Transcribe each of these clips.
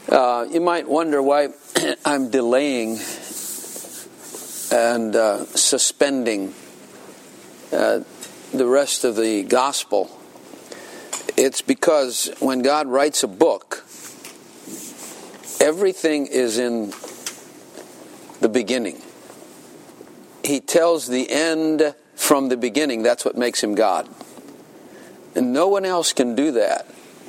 You might wonder why I'm delaying and suspending the rest of the gospel. It's because when God writes a book, everything is in the beginning. He tells the end from the beginning. That's what makes him God. And no one else can do that.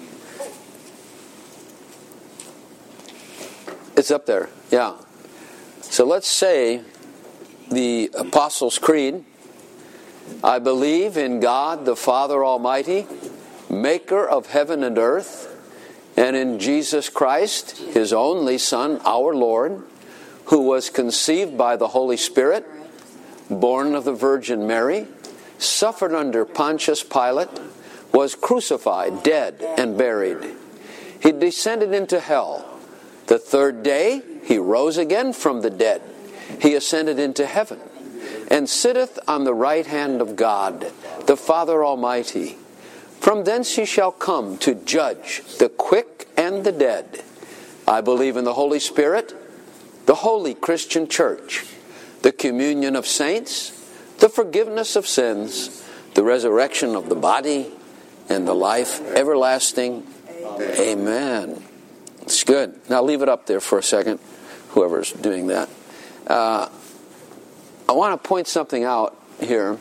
It's up there, yeah. So let's say the Apostles' Creed. I believe in God the Father Almighty, maker of heaven and earth, and in Jesus Christ, His only Son, our Lord, who was conceived by the Holy Spirit, born of the Virgin Mary, suffered under Pontius Pilate, was crucified, dead, and buried. He descended into hell. The third day He rose again from the dead. He ascended into heaven, and sitteth on the right hand of God, the Father Almighty. From thence He shall come to judge the quick and the dead. I believe in the Holy Spirit, the holy Christian Church, the communion of saints, the forgiveness of sins, the resurrection of the body, and the life everlasting. Amen. It's good. Now leave it up there for a second, whoever's doing that. I want to point something out here.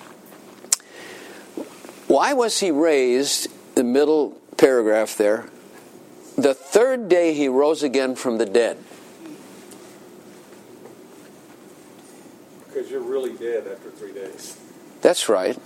Why was He raised, the middle paragraph there, the third day He rose again from the dead? Because you're really dead after 3 days. That's right.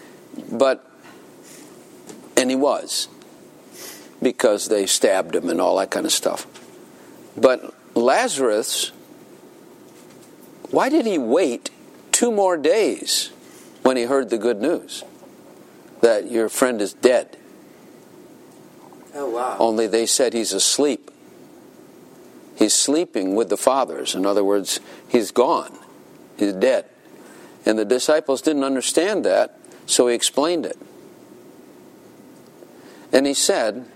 And He was, because they stabbed Him and all that kind of stuff. But Lazarus, why did He wait 2 more days when He heard the good news that your friend is dead? Oh, wow. Only they said he's asleep. He's sleeping with the fathers. In other words, he's gone. He's dead. And the disciples didn't understand that, so He explained it. And He said,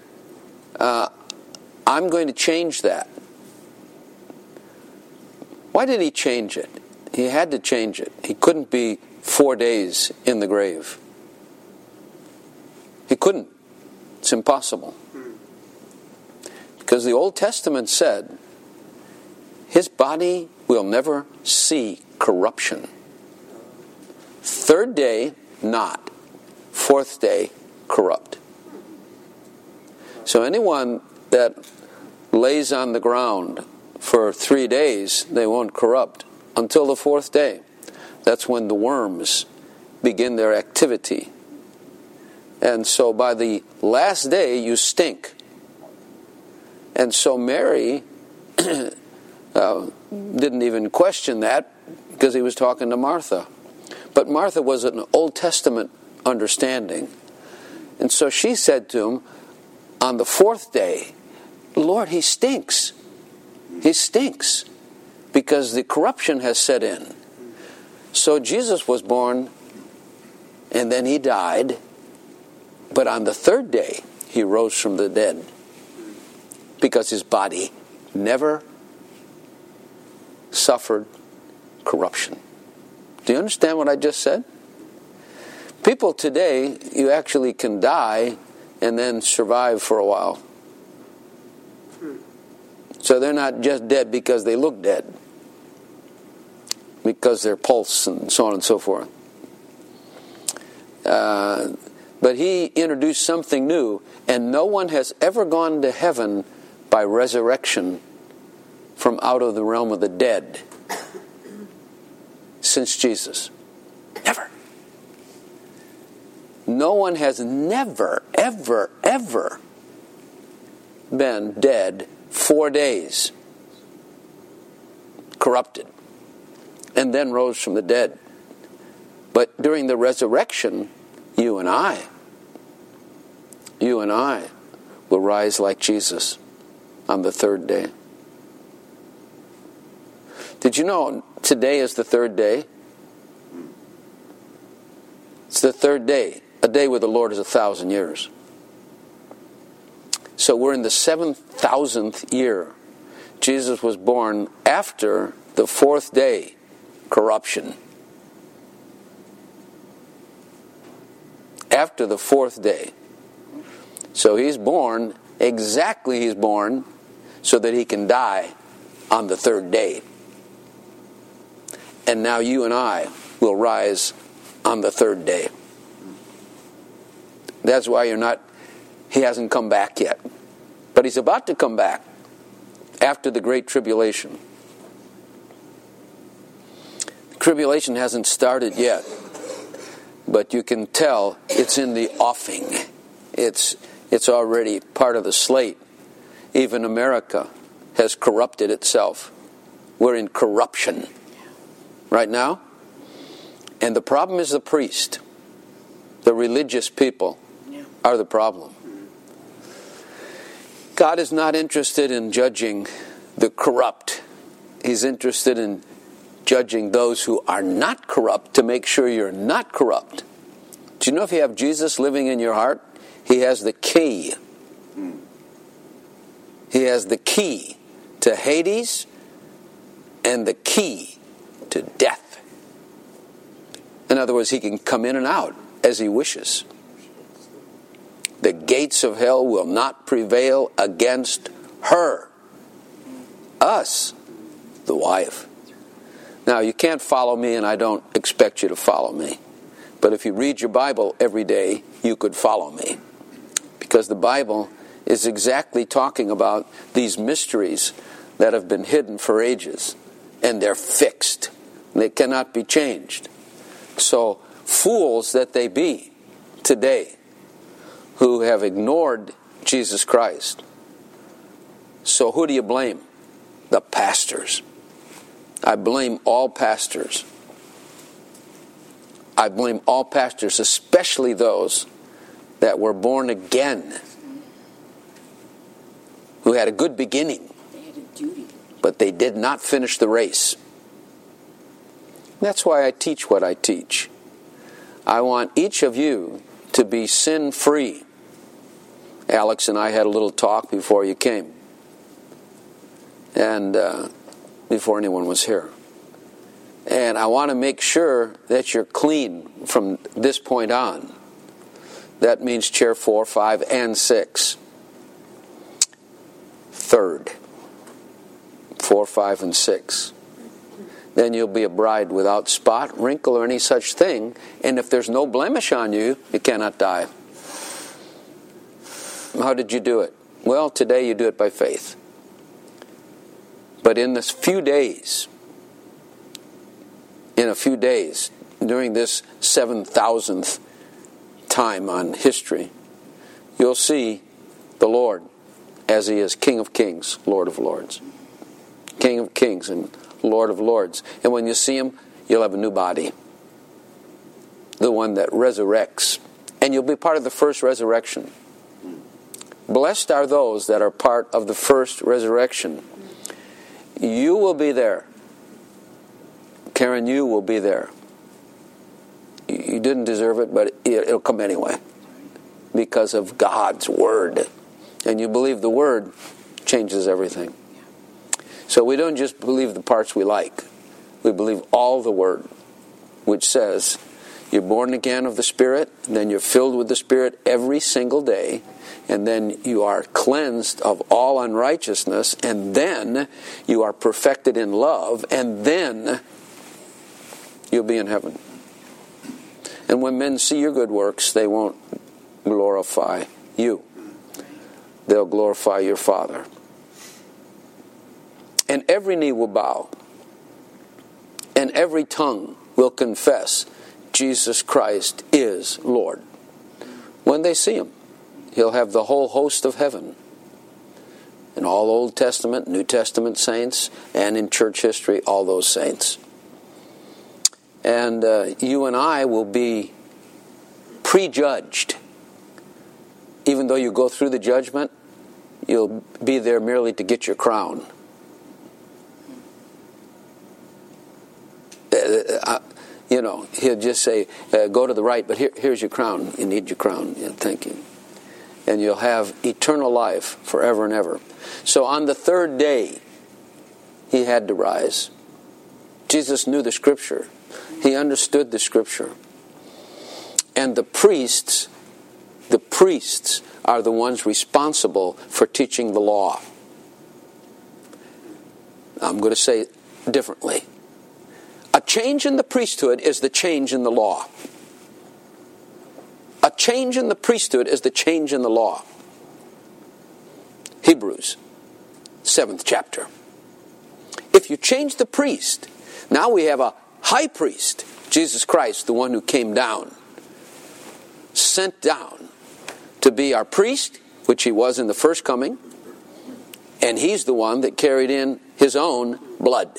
I'm going to change that. Why did He change it? He had to change it. He couldn't be 4 days in the grave. He couldn't. It's impossible. Because the Old Testament said, His body will never see corruption. 3rd day, not. 4th day, corrupt. So anyone that lays on the ground for 3 days, they won't corrupt until the 4th day. That's when the worms begin their activity. And so by the last day, you stink. And so Mary didn't even question that, because He was talking to Martha. But Martha was an Old Testament understanding. And so she said to Him, on the 4th day, Lord, he stinks. He stinks. Because the corruption has set in. So Jesus was born, and then He died. But on the 3rd day, He rose from the dead. Because His body never suffered corruption. Do you understand what I just said? People today, you actually can die and then survive for a while. So they're not just dead because they look dead. Because their pulse and so on and so forth. But He introduced something new, and no one has ever gone to heaven by resurrection from out of the realm of the dead since Jesus. Never. No one has never, ever, ever been dead 4 days, corrupted, and then rose from the dead. But during the resurrection, you and I will rise like Jesus on the 3rd day. Did you know today is the 3rd day? It's the 3rd day. A day with the Lord is 1,000 years. So we're in the 7th 7,000th year. Jesus was born after the fourth day corruption. After the fourth day. So he's born so that he can die on the third day. And now you and I will rise on the third day. That's why he hasn't come back yet. But he's about to come back after the Great Tribulation. The tribulation hasn't started yet, but you can tell it's in the offing. It's already part of the slate. Even America has corrupted itself. We're in corruption right now. And the problem is the priest. The religious people are the problem. God is not interested in judging the corrupt. He's interested in judging those who are not corrupt to make sure you're not corrupt. Do you know if you have Jesus living in your heart, he has the key. He has the key to Hades and the key to death. In other words, he can come in and out as he wishes. The gates of hell will not prevail against her. Us, the wife. Now, you can't follow me, and I don't expect you to follow me. But if you read your Bible every day, you could follow me. Because the Bible is exactly talking about these mysteries that have been hidden for ages. And they're fixed. They cannot be changed. So, fools that they be today who have ignored Jesus Christ. So who do you blame? The pastors. I blame all pastors. I blame all pastors, especially those that were born again, who had a good beginning, but they did not finish the race. That's why I teach what I teach. I want each of you to be sin-free. Alex and I had a little talk before you came, and before anyone was here. And I want to make sure that you're clean from this point on. That means chair 4, 5, and 6. Third. 4, 5, and 6. Then you'll be a bride without spot, wrinkle, or any such thing. And if there's no blemish on you, you cannot die. How did you do it? Well, today you do it by faith. But in a few days, during this 7,000th time on history, you'll see the Lord as he is King of Kings, Lord of Lords. King of Kings and Lord of Lords. And when you see him, you'll have a new body. The one that resurrects. And you'll be part of the first resurrection. Blessed are those that are part of the first resurrection. You will be there. Karen, you will be there. You didn't deserve it, but it'll come anyway. Because of God's Word. And you believe the Word changes everything. So we don't just believe the parts we like. We believe all the Word, which says you're born again of the Spirit, and then you're filled with the Spirit every single day, and then you are cleansed of all unrighteousness, and then you are perfected in love, and then you'll be in heaven. And when men see your good works, they won't glorify you. They'll glorify your Father. And every knee will bow, and every tongue will confess Jesus Christ is Lord. When they see him, he'll have the whole host of heaven, and all Old Testament, New Testament saints, and in church history, all those saints. And you and I will be prejudged. Even though you go through the judgment, you'll be there merely to get your crown. He'll just say, go to the right, but here's your crown. You need your crown. Yeah, thank you. and you'll have eternal life forever and ever. So on the third day, he had to rise. Jesus knew the Scripture. He understood the Scripture. And the priests are the ones responsible for teaching the law. I'm going to say it differently. A change in the priesthood is the change in the law. A change in the priesthood is the change in the law. Hebrews, 7th chapter. If you change the priest, now we have a high priest, Jesus Christ, the one who came down, sent down to be our priest, which he was in the first coming, and he's the one that carried in his own blood.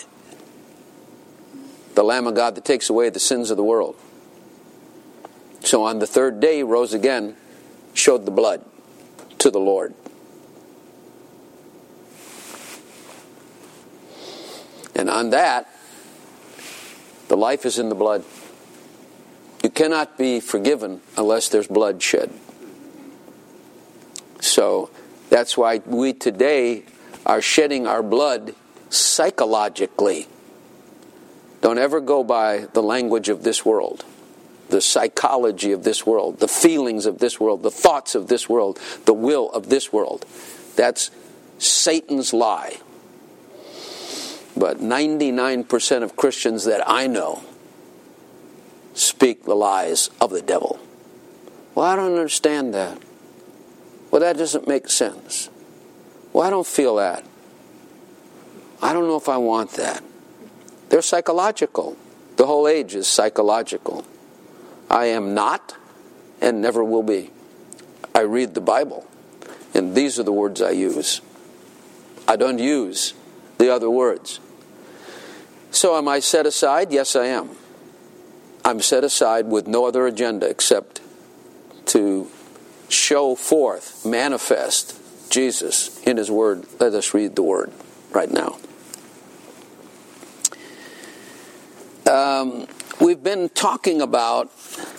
The Lamb of God that takes away the sins of the world. So on the third day he rose again, showed the blood to the Lord. And on that, the life is in the blood. You cannot be forgiven unless there's blood shed. So that's why we today are shedding our blood psychologically. Don't ever go by the language of this world, the psychology of this world, the feelings of this world, the thoughts of this world, the will of this world. That's Satan's lie. But 99% of Christians that I know speak the lies of the devil. Well, I don't understand that. Well, that doesn't make sense. Well, I don't feel that. I don't know if I want that. They're psychological. The whole age is psychological. I am not and never will be. I read the Bible, and these are the words I use. I don't use the other words. So am I set aside? Yes, I am. I'm set aside with no other agenda except to show forth, manifest Jesus in His Word. Let us read the Word right now. We've been talking about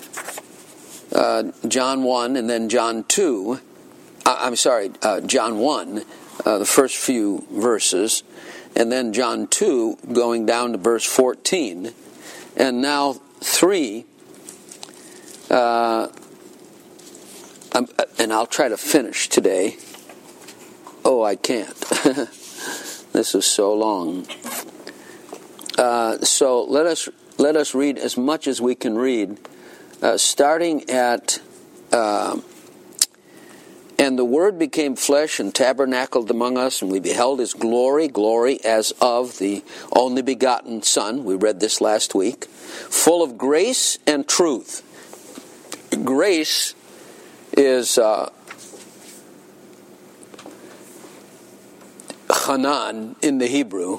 John 1 and then John 2. John 1, the first few verses, and then John 2 going down to verse 14, and now 3. And I'll try to finish today. Oh, I can't. This is so long. So let us read as much as we can read, starting at and the Word became flesh and tabernacled among us, and we beheld His glory, glory as of the only begotten Son. We read this last week. Full of grace and truth. Grace is Hanan in the Hebrew.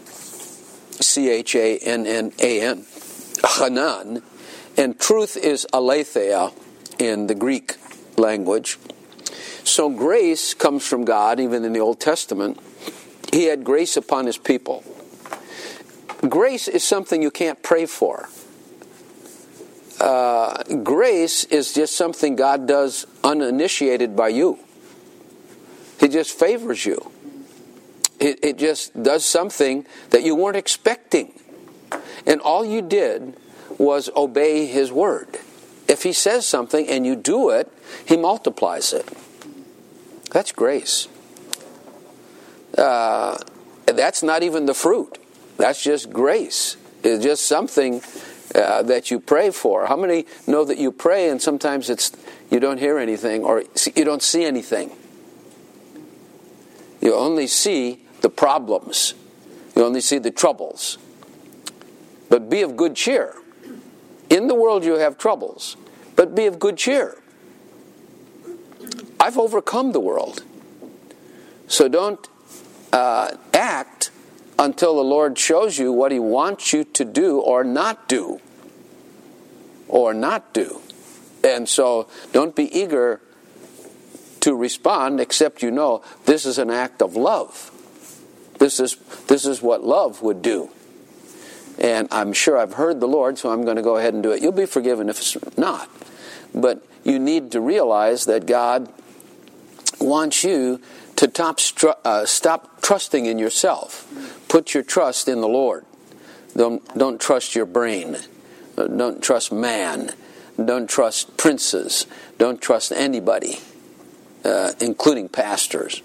Channan. Hanan. And truth is aletheia in the Greek language. So grace comes from God, even in the Old Testament. He had grace upon His people. Grace is something you can't pray for. Grace is just something God does uninitiated by you. He just favors you. It just does something that you weren't expecting. And all you did was obey His word. If He says something and you do it, He multiplies it. That's grace. That's not even the fruit. That's just grace. It's just something that you pray for. How many know that you pray and sometimes you don't hear anything or you don't see anything? You only see the problems. You only see the troubles. But be of good cheer. In the world you have troubles, but be of good cheer. I've overcome the world. So don't act until the Lord shows you what He wants you to do or not do. Or not do. And so don't be eager to respond except you know this is an act of love. This is what love would do. And I'm sure I've heard the Lord, so I'm going to go ahead and do it. You'll be forgiven if it's not. But you need to realize that God wants you to stop trusting in yourself. Put your trust in the Lord. Don't trust your brain. Don't trust man. Don't trust princes. Don't trust anybody, including pastors.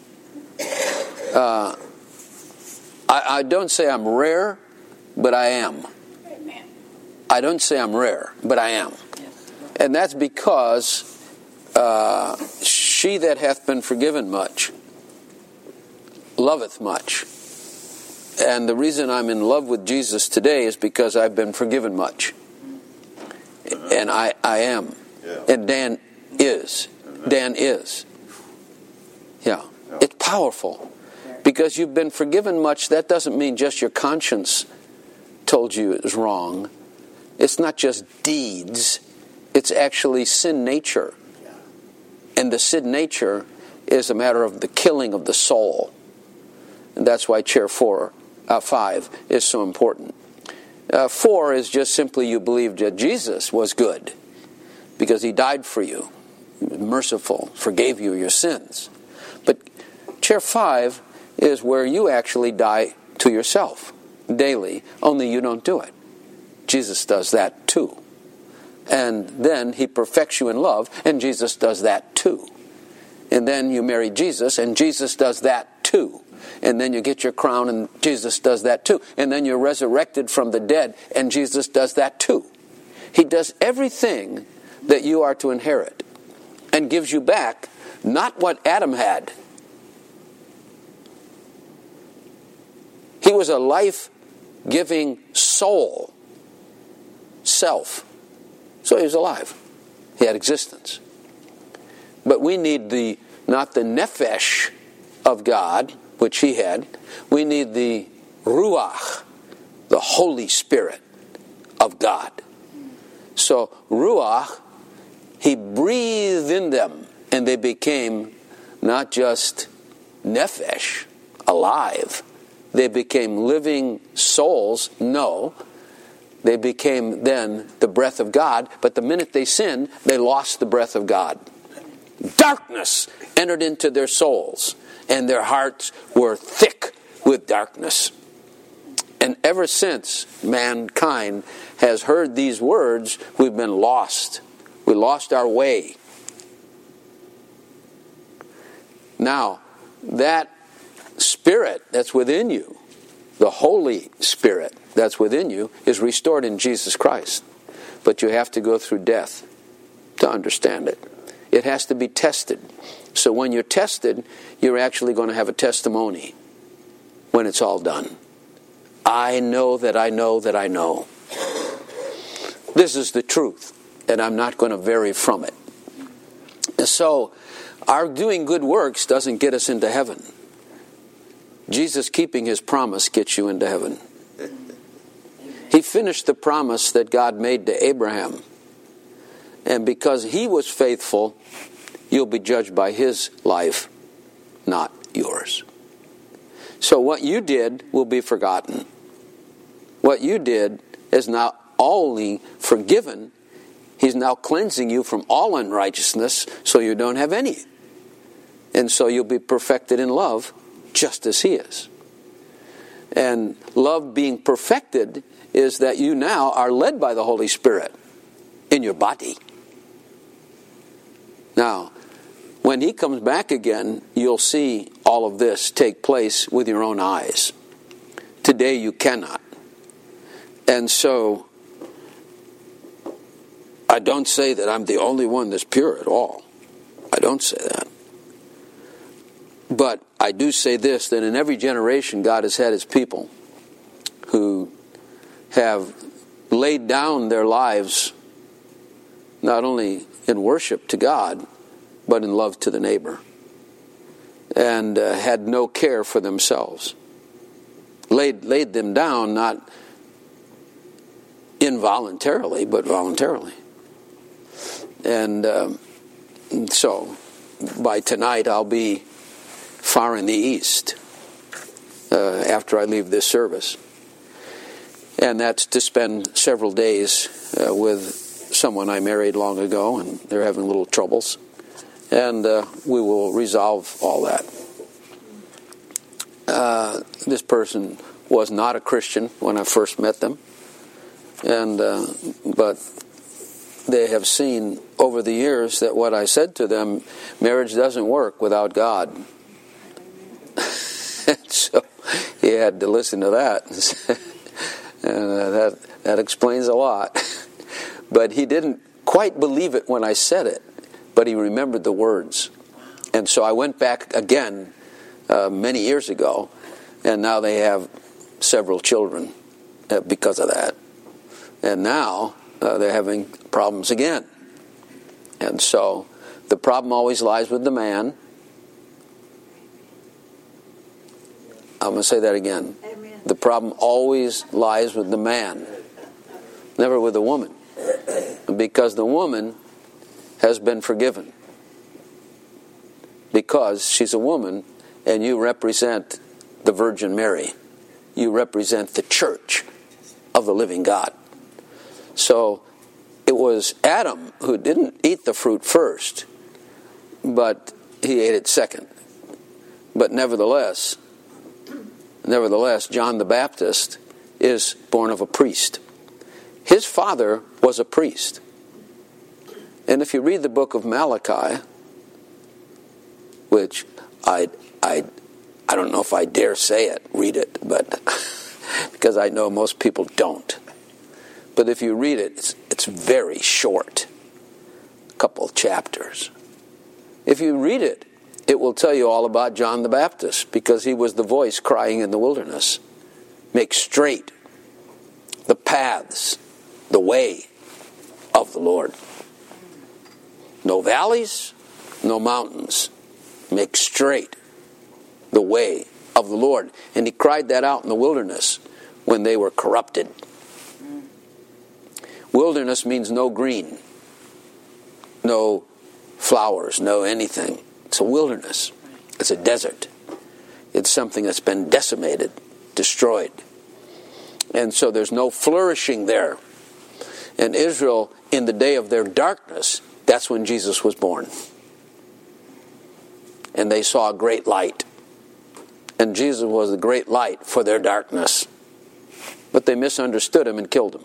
I don't say I'm rare, but I am. I don't say I'm rare, but I am. And that's because she that hath been forgiven much loveth much. And the reason I'm in love with Jesus today is because I've been forgiven much. And I am. Yeah. And Dan is. Dan is. Yeah. It's powerful. Because you've been forgiven much, that doesn't mean just your conscience told you it was wrong. It's not just deeds. It's actually sin nature. And the sin nature is a matter of the killing of the soul. And that's why chair 5 is so important. 4 is just simply you believed that Jesus was good because he died for you. He was merciful, forgave you your sins. But chair 5 is where you actually die to yourself daily, only you don't do it. Jesus does that too. And then he perfects you in love, and Jesus does that too. And then you marry Jesus, and Jesus does that too. And then you get your crown, and Jesus does that too. And then you're resurrected from the dead, and Jesus does that too. He does everything that you are to inherit and gives you back not what Adam had. He was a life-giving soul, self. So he was alive. He had existence. But we need not the nephesh of God, which he had. We need the ruach, the Holy Spirit of God. So ruach, he breathed in them, and they became not just nephesh, alive. They became living souls. No. They became then the breath of God, but the minute they sinned, they lost the breath of God. Darkness entered into their souls, and their hearts were thick with darkness. And ever since mankind has heard these words, we've been lost. We lost our way. Now, that Spirit that's within you, the Holy Spirit that's within you, is restored in Jesus Christ. But you have to go through death to understand it. It has to be tested. So when you're tested, you're actually going to have a testimony when it's all done. I know that I know that I know. This is the truth, and I'm not going to vary from it. And so, our doing good works doesn't get us into heaven. Jesus keeping his promise gets you into heaven. He finished the promise that God made to Abraham. And because he was faithful, you'll be judged by his life, not yours. So what you did will be forgotten. What you did is not only forgiven, he's now cleansing you from all unrighteousness so you don't have any. And so you'll be perfected in love just as he is. And love being perfected is that you now are led by the Holy Spirit in your body. Now, when he comes back again, you'll see all of this take place with your own eyes. Today you cannot. And so, I don't say that I'm the only one that's pure at all. I don't say that. But I do say this, that in every generation God has had his people who have laid down their lives not only in worship to God, but in love to the neighbor, and had no care for themselves. Laid them down, not involuntarily, but voluntarily. And so, by tonight I'll be far in the east after I leave this service. And that's to spend several days with someone I married long ago, and they're having little troubles. And we will resolve all that. This person was not a Christian when I first met them, and but they have seen over the years that what I said to them, marriage doesn't work without God. So he had to listen to that, and that explains a lot. But he didn't quite believe it when I said it, but he remembered the words. And so I went back again many years ago, and now they have several children because of that. And now they're having problems again. And so the problem always lies with the man. I'm going to say that again. Amen. The problem always lies with the man, never with the woman. Because the woman has been forgiven. Because she's a woman, and you represent the Virgin Mary. You represent the church of the living God. So it was Adam who didn't eat the fruit first, but he ate it second. But nevertheless, John the Baptist is born of a priest. His father was a priest. And if you read the book of Malachi, which I don't know if I dare say it, read it, but because I know most people don't. But if you read it, it's very short, a couple chapters. If you read it, it will tell you all about John the Baptist, because he was the voice crying in the wilderness, make straight the paths, the way of the Lord. No valleys, no mountains. Make straight the way of the Lord. And he cried that out in the wilderness when they were corrupted. Wilderness means no green, no flowers, no anything. It's a wilderness. It's a desert. It's something that's been decimated, destroyed. And so there's no flourishing there. And Israel, in the day of their darkness, that's when Jesus was born. And they saw a great light. And Jesus was the great light for their darkness. But they misunderstood him and killed him.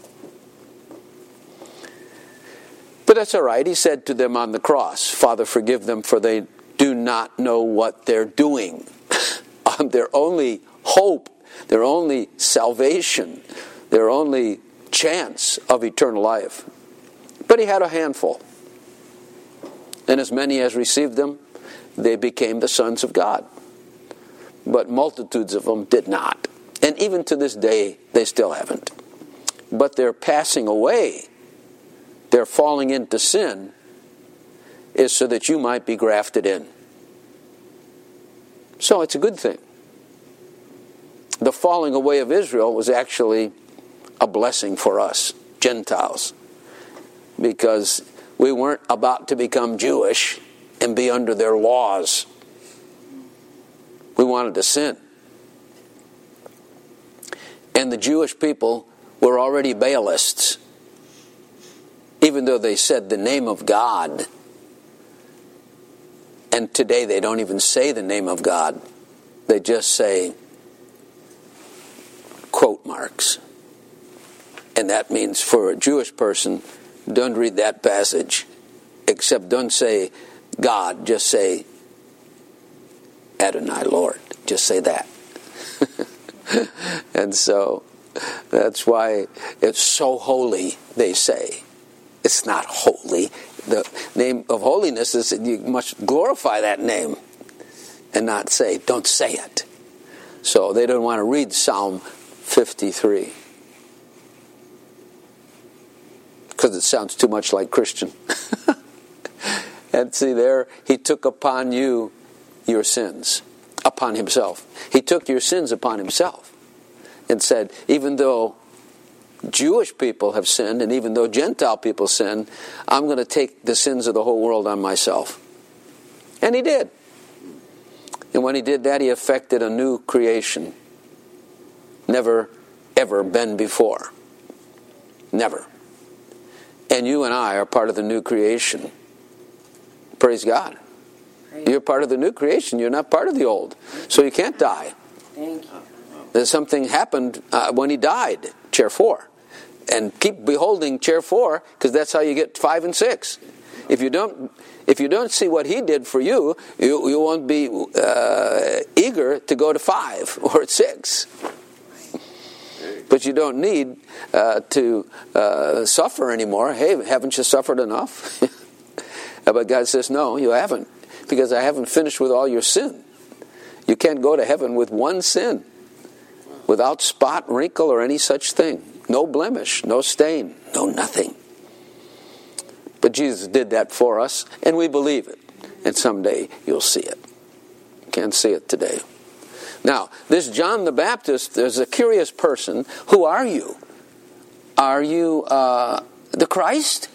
But that's all right. He said to them on the cross, Father, forgive them, for they do not know what they're doing. Their only hope, their only salvation, their only chance of eternal life. But he had a handful. And as many as received them, they became the sons of God. But multitudes of them did not. And even to this day, they still haven't. But they're passing away. They're falling into sin is so that you might be grafted in. So it's a good thing. The falling away of Israel was actually a blessing for us, Gentiles, because we weren't about to become Jewish and be under their laws. We wanted to sin. And the Jewish people were already Baalists. Even though they said the name of God. And today they don't even say the name of God. They just say quote marks. And that means for a Jewish person, don't read that passage. Except don't say God, just say Adonai Lord. Just say that. And so that's why it's so holy, they say. It's not holy. The name of holiness is that you must glorify that name and not say, don't say it. So they don't want to read Psalm 53 because it sounds too much like Christian. And see there, he took upon you your sins, upon himself. He took your sins upon himself and said, even though Jewish people have sinned, and even though Gentile people sin, I'm going to take the sins of the whole world on myself. And he did. And when he did that, he effected a new creation. Never, ever been before. Never. And you and I are part of the new creation. Praise God. You're part of the new creation. You're not part of the old. So you can't die. Thank you. There's something happened when he died, chair 4. And keep beholding chair 4, because that's how you get 5 and 6. If you don't see what he did for you, you won't be eager to go to 5 or 6. But you don't need to suffer anymore. Hey, haven't you suffered enough? But God says, no, you haven't, because I haven't finished with all your sin. You can't go to heaven with one sin, without spot, wrinkle, or any such thing. No blemish, no stain, no nothing. But Jesus did that for us, and we believe it. And someday you'll see it. Can't see it today. Now, this John the Baptist, there's a curious person. Who are you? Are you the Christ?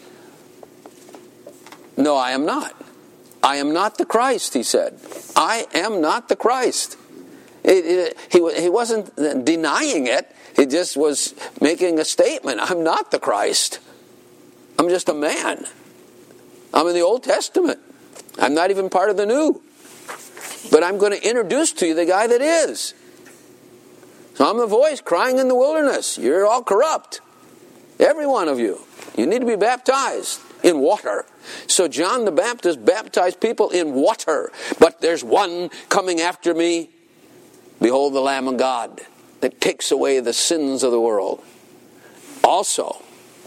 No, I am not. I am not the Christ, he said. I am not the Christ. He wasn't denying it. He just was making a statement. I'm not the Christ. I'm just a man. I'm in the Old Testament. I'm not even part of the New. But I'm going to introduce to you the guy that is. So I'm the voice crying in the wilderness. You're all corrupt. Every one of you. You need to be baptized in water. So John the Baptist baptized people in water. But there's one coming after me. Behold the Lamb of God that takes away the sins of the world. Also,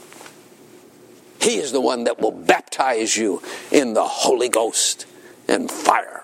he is the one that will baptize you in the Holy Ghost and fire.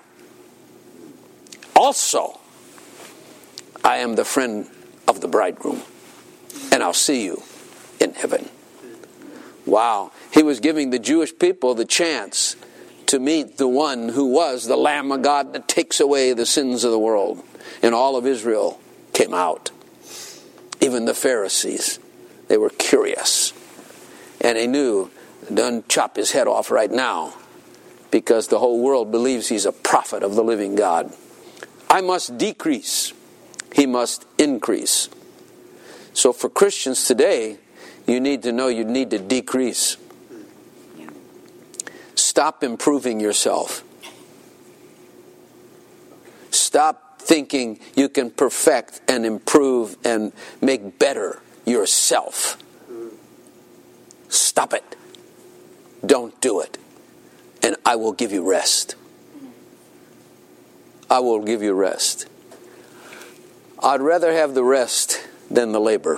Also, I am the friend of the bridegroom, and I'll see you in heaven. Wow. He was giving the Jewish people the chance to meet the one who was the Lamb of God that takes away the sins of the world. And all of Israel came out. Even the Pharisees. They were curious. And they knew, don't chop his head off right now, because the whole world believes he's a prophet of the living God. I must decrease. He must increase. So for Christians today, you need to know you need to decrease. Stop improving yourself. Stop thinking you can perfect and improve and make better yourself. Stop it. Don't do it. And I will give you rest. I will give you rest. I'd rather have the rest than the labor.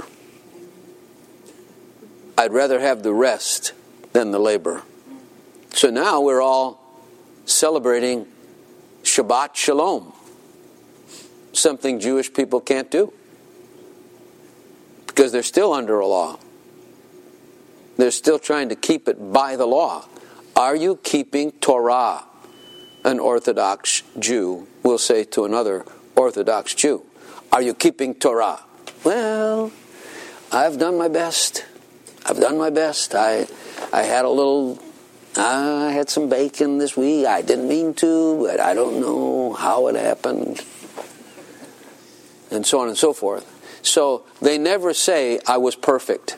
I'd rather have the rest than the labor. So now we're all celebrating Shabbat Shalom. Something Jewish people can't do. Because they're still under a law. They're still trying to keep it by the law. Are you keeping Torah? An Orthodox Jew will say to another Orthodox Jew, are you keeping Torah? Well, I've done my best. I've done my best. I had some bacon this week. I didn't mean to, but I don't know how it happened. And so on and so forth. So they never say, I was perfect.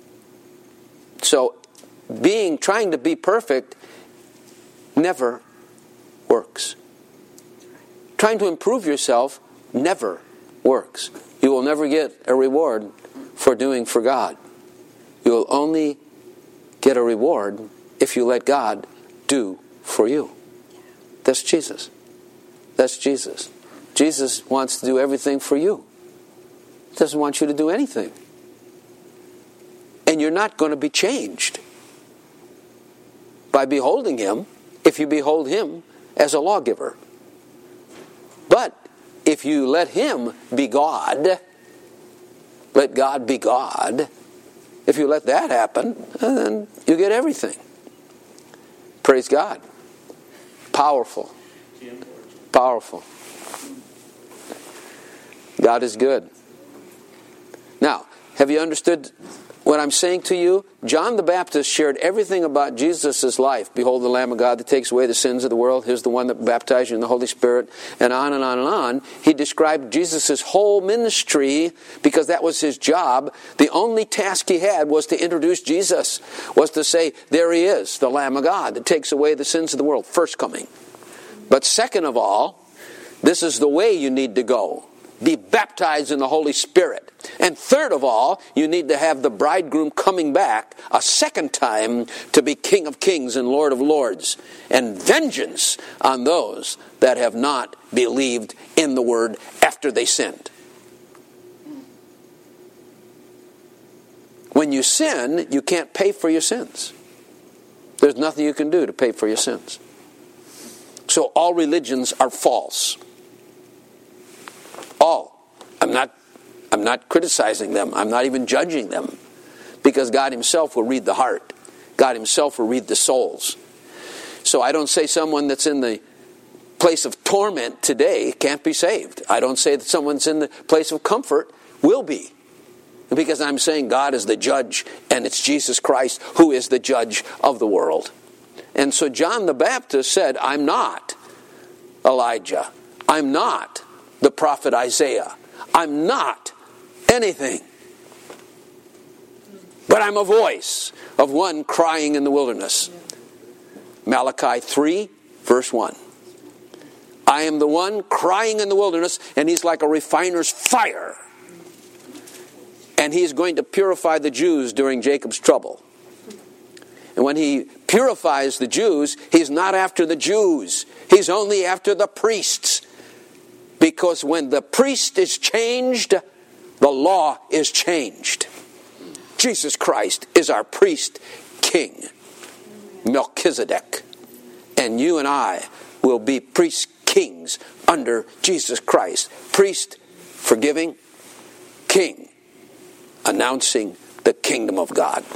So trying to be perfect never works. Trying to improve yourself never works. You will never get a reward for doing for God. You will only get a reward if you let God do for you. That's Jesus. That's Jesus. Jesus wants to do everything for you. He doesn't want you to do anything. And you're not going to be changed by beholding Him if you behold Him as a lawgiver. But if you let Him be God, let God be God, if you let that happen, then you get everything. Praise God. Powerful. Powerful. God is good. Now, have you understood what I'm saying to you? John the Baptist shared everything about Jesus' life. Behold the Lamb of God that takes away the sins of the world. Here's the one that baptized you in the Holy Spirit. And on and on and on. He described Jesus' whole ministry because that was his job. The only task he had was to introduce Jesus. Was to say, there he is, the Lamb of God that takes away the sins of the world. First coming. But second of all, this is the way you need to go. Be baptized in the Holy Spirit. And third of all, you need to have the bridegroom coming back a second time to be King of Kings and Lord of Lords. And vengeance on those that have not believed in the Word after they sinned. When you sin, you can't pay for your sins. There's nothing you can do to pay for your sins. So all religions are false. All. I'm not criticizing them. I'm not even judging them. Because God himself will read the heart. God himself will read the souls. So I don't say someone that's in the place of torment today can't be saved. I don't say that someone's in the place of comfort will be. Because I'm saying God is the judge, and it's Jesus Christ who is the judge of the world. And so John the Baptist said, I'm not Elijah. I'm not the prophet Isaiah. I'm not anything. But I'm a voice of one crying in the wilderness. Malachi 3, verse 1. I am the one crying in the wilderness, and he's like a refiner's fire. And he's going to purify the Jews during Jacob's trouble. And when he purifies the Jews, he's not after the Jews. He's only after the priests. Because when the priest is changed, the law is changed. Jesus Christ is our priest king, Melchizedek. And you and I will be priest kings under Jesus Christ. Priest, forgiving, king, announcing the kingdom of God.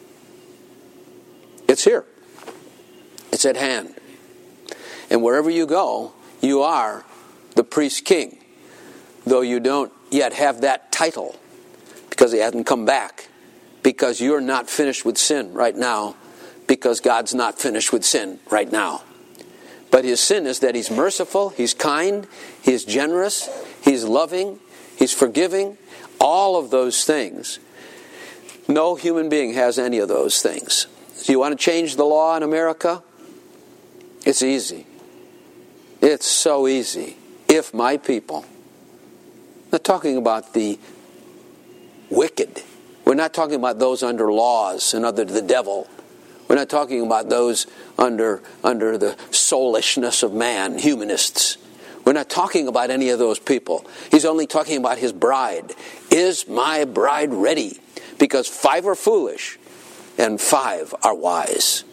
It's here. It's at hand. And wherever you go, you are the priest king. Though you don't yet have that title. Because he hasn't come back. Because you're not finished with sin right now. Because God's not finished with sin right now. But his sin is that he's merciful, he's kind, he's generous, he's loving, he's forgiving. All of those things. No human being has any of those things. Do you want to change the law in America? It's easy. It's so easy. If my people, I'm not talking about the wicked. We're not talking about those under laws and under the devil. We're not talking about those under the soulishness of man, humanists. We're not talking about any of those people. He's only talking about his bride. Is my bride ready? Because 5 are foolish and 5 are wise.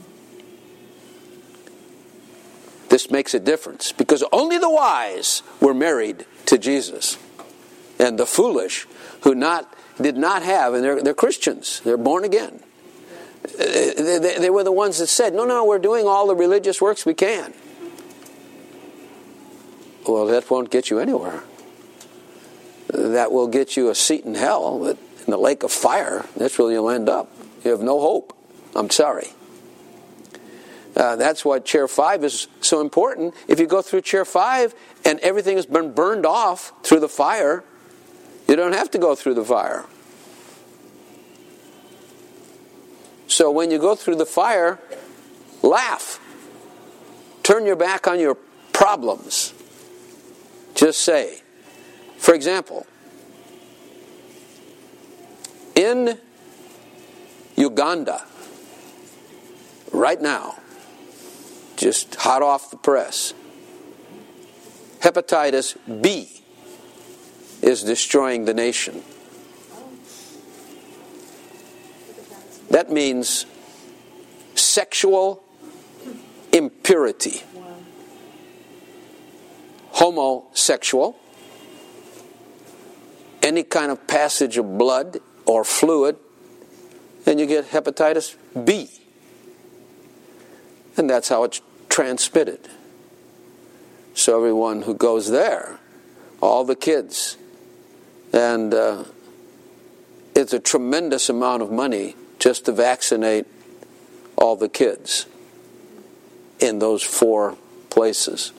This makes a difference because only the wise were married to Jesus. And the foolish who did not have, and they're Christians, they're born again. They were the ones that said, no, we're doing all the religious works we can. Well, that won't get you anywhere. That will get you a seat in hell, but in the lake of fire, that's where you'll end up. You have no hope. I'm sorry. That's why Chair 5 is so important. If you go through Chair 5 and everything has been burned off through the fire, you don't have to go through the fire. So when you go through the fire, laugh. Turn your back on your problems. Just say, for example, in Uganda, right now, just hot off the press, hepatitis B is destroying the nation. That means sexual impurity. Homosexual, any kind of passage of blood or fluid, and you get hepatitis B. And that's how it's transmitted. So everyone who goes there, all the kids, and it's a tremendous amount of money just to vaccinate all the kids in those 4 places.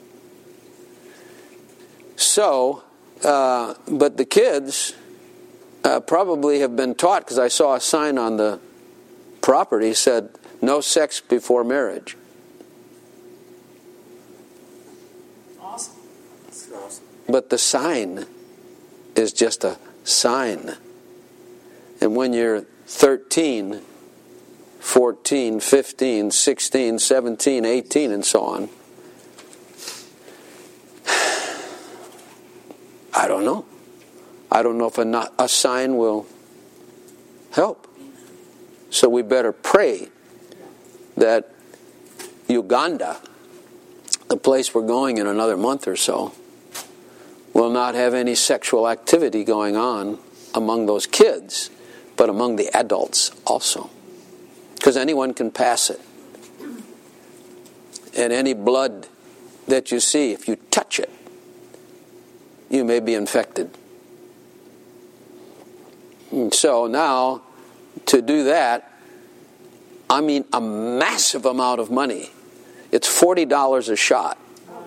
So, but the kids probably have been taught, because I saw a sign on the property said, no sex before marriage. Awesome. That's awesome. But the sign is just a sign. And when you're 13, 14, 15, 16, 17, 18, and so on, I don't know. I don't know if a sign will help. So we better pray that Uganda, the place we're going in another month or so, will not have any sexual activity going on among those kids, but among the adults also. Because anyone can pass it. And any blood that you see, if you touch it, you may be infected. And so now, to do that, I mean a massive amount of money. It's $40 a shot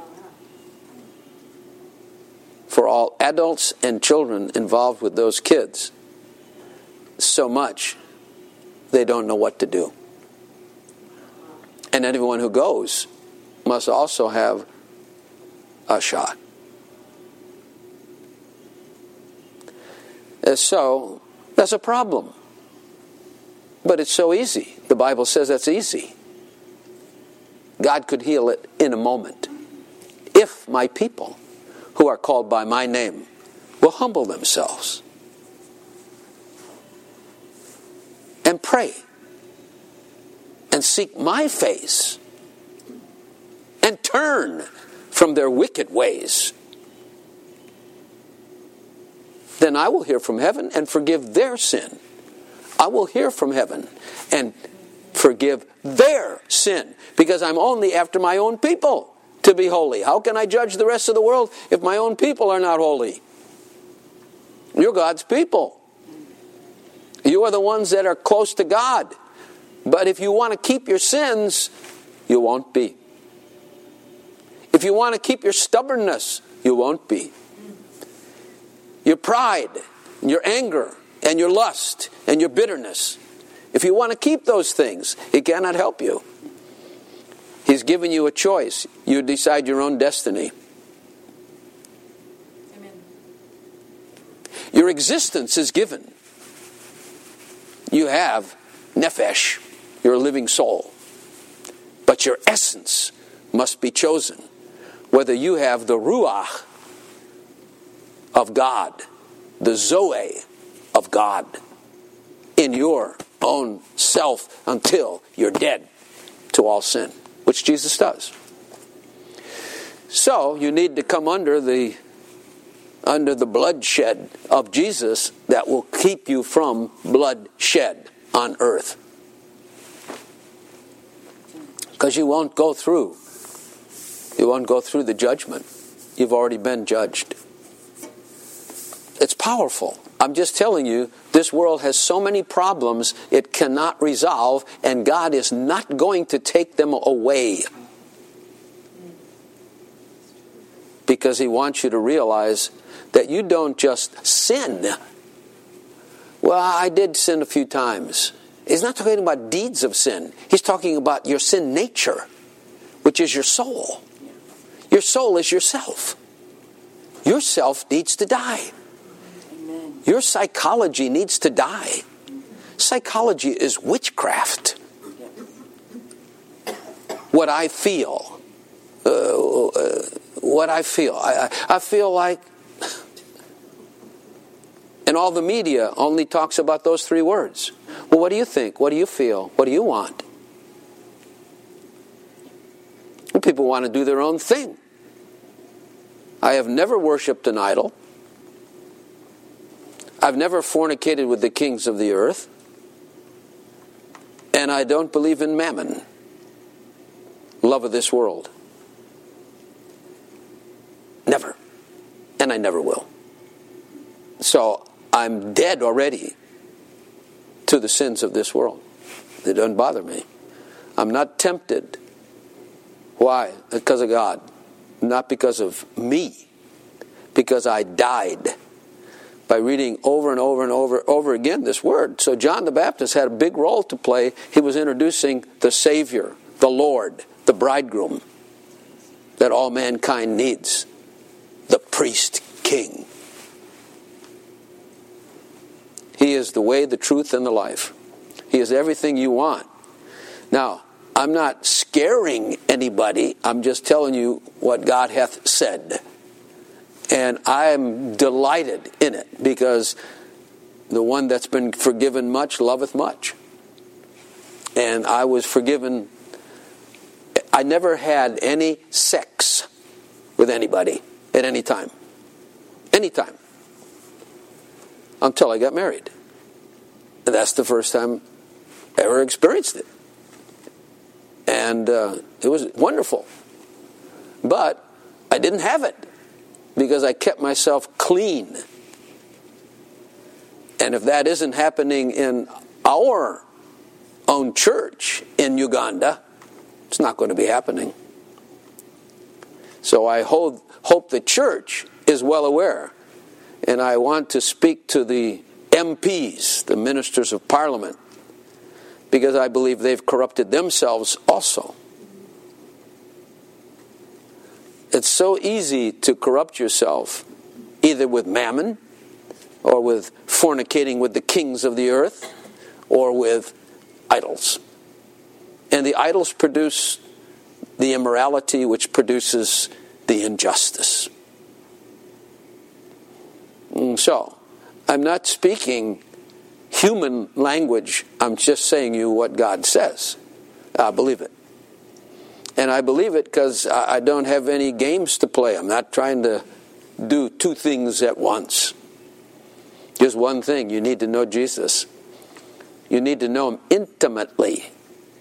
for all adults and children involved with those kids. So much, they don't know what to do. And anyone who goes must also have a shot. So, that's a problem. But it's so easy. The Bible says that's easy. God could heal it in a moment. If my people, who are called by my name, will humble themselves and pray and seek my face and turn from their wicked ways, then I will hear from heaven and forgive their sin. I will hear from heaven and forgive their sin, because I'm only after my own people to be holy. How can I judge the rest of the world if my own people are not holy? You're God's people. You are the ones that are close to God. But if you want to keep your sins, you won't be. If you want to keep your stubbornness, you won't be. Your pride, your anger, and your lust, and your bitterness. If you want to keep those things, He cannot help you. He's given you a choice. You decide your own destiny. Amen. Your existence is given. You have nephesh, your living soul. But your essence must be chosen. Whether you have the ruach of God, the zoe of God, in your own self until you're dead to all sin, which Jesus does. So you need to come under the bloodshed of Jesus that will keep you from bloodshed on earth. Because you won't go through the judgment. You've already been judged. It's powerful. I'm just telling you, this world has so many problems it cannot resolve, and God is not going to take them away. Because He wants you to realize that you don't just sin. Well, I did sin a few times. He's not talking about deeds of sin. He's talking about your sin nature, which is your soul. Your soul is yourself. Your self needs to die. Your psychology needs to die. Psychology is witchcraft. What I feel. I feel like... And all the media only talks about those 3 words. Well, what do you think? What do you feel? What do you want? Well, people want to do their own thing. I have never worshipped an idol. I've never fornicated with the kings of the earth. And I don't believe in mammon, love of this world. Never. And I never will. So I'm dead already to the sins of this world. They don't bother me. I'm not tempted. Why? Because of God. Not because of me. Because I died by reading over and over and over again this word. So John the Baptist had a big role to play. He was introducing the Savior, the Lord, the bridegroom that all mankind needs. The priest king. He is the way, the truth, and the life. He is everything you want. Now, I'm not scaring anybody. I'm just telling you what God hath said. And I am delighted in it, because the one that's been forgiven much loveth much. And I was forgiven. I never had any sex with anybody at any time. Anytime. Until I got married. And that's the first time I ever experienced it. And it was wonderful. But I didn't have it, because I kept myself clean. And if that isn't happening in our own church in Uganda, it's not going to be happening. So I hope the church is well aware. And I want to speak to the MPs, the ministers of parliament, because I believe they've corrupted themselves also. It's so easy to corrupt yourself, either with mammon, or with fornicating with the kings of the earth, or with idols. And the idols produce the immorality, which produces the injustice. So, I'm not speaking human language. I'm just saying you what God says. I believe it. And I believe it because I don't have any games to play. I'm not trying to do two things at once. Just one thing. You need to know Jesus. You need to know Him intimately.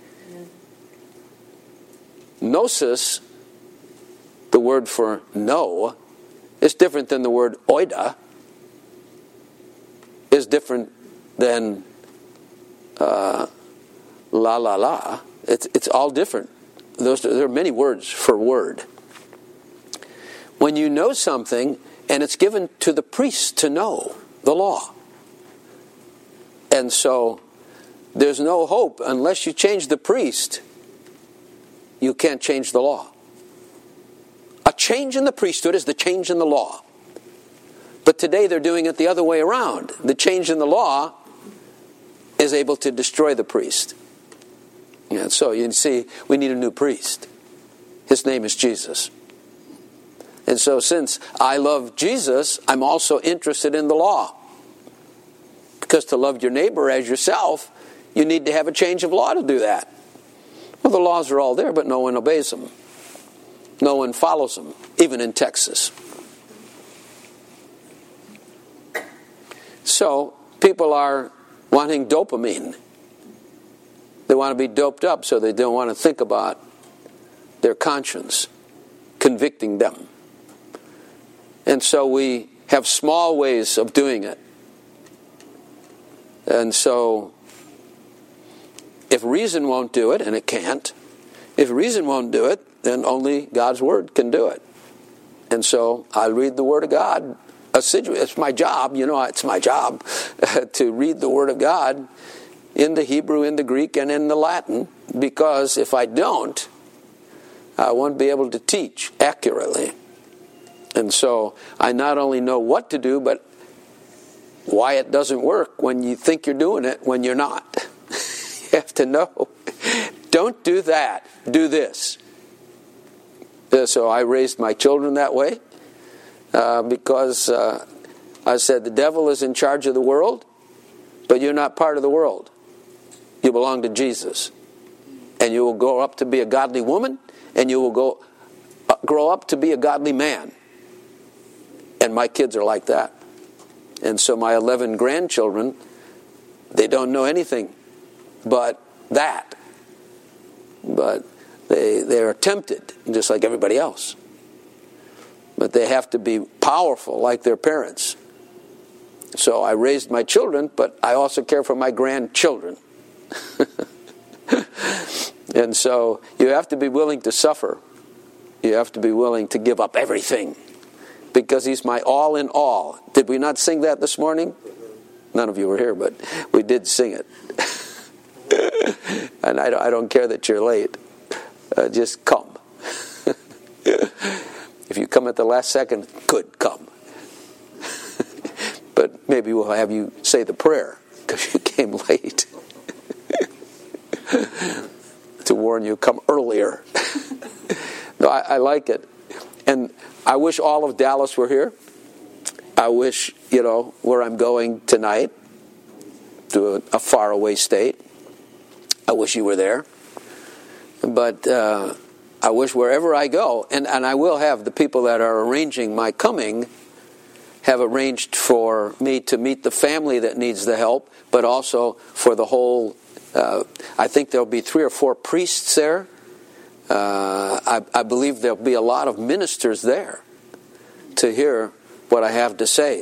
Gnosis, the word for know, is different than the word oida. Is different than la la la. It's all different. There are many words for word. When you know something, and it's given to the priest to know the law. And so there's no hope unless you change the priest. You can't change the law. A change in the priesthood is the change in the law. But today they're doing it the other way around. The change in the law is able to destroy the priest. And so you see, we need a new priest. His name is Jesus. And so since I love Jesus, I'm also interested in the law. Because to love your neighbor as yourself, you need to have a change of law to do that. Well, the laws are all there, but no one obeys them. No one follows them, even in Texas. So, people are wanting dopamine. They want to be doped up, so they don't want to think about their conscience convicting them. And so we have small ways of doing it. And so, if reason won't do it, and it can't, if reason won't do it, then only God's Word can do it. And so, I read the Word of God assiduously. It's my job, it's my job to read the Word of God in the Hebrew, in the Greek, and in the Latin, because if I don't, I won't be able to teach accurately. And so I not only know what to do, but why it doesn't work when you think you're doing it when you're not. You have to know. Don't do that. Do this. So I raised my children that way because I said the devil is in charge of the world, but you're not part of the world. You belong to Jesus. And you will grow up to be a godly woman, and you will grow up to be a godly man. And my kids are like that. And so my 11 grandchildren, they don't know anything but that. But they are tempted, just like everybody else. But they have to be powerful like their parents. So I raised my children, but I also care for my grandchildren. And so you have to be willing to suffer. You have to be willing to give up everything, because he's my all in all. Did we not sing that this morning? None of you were here, but we did sing it. And I don't care that you're late. Just come. If you come at the last second, good, come. But maybe we'll have you say the prayer because you came late. To warn you, come earlier. No, I like it. And I wish all of Dallas were here. I wish, where I'm going tonight, to a faraway state. I wish you were there. But I wish wherever I go, and I will have the people that are arranging my coming have arranged for me to meet the family that needs the help, but also for the whole, I think there'll be 3 or 4 priests there. I believe there'll be a lot of ministers there to hear what I have to say.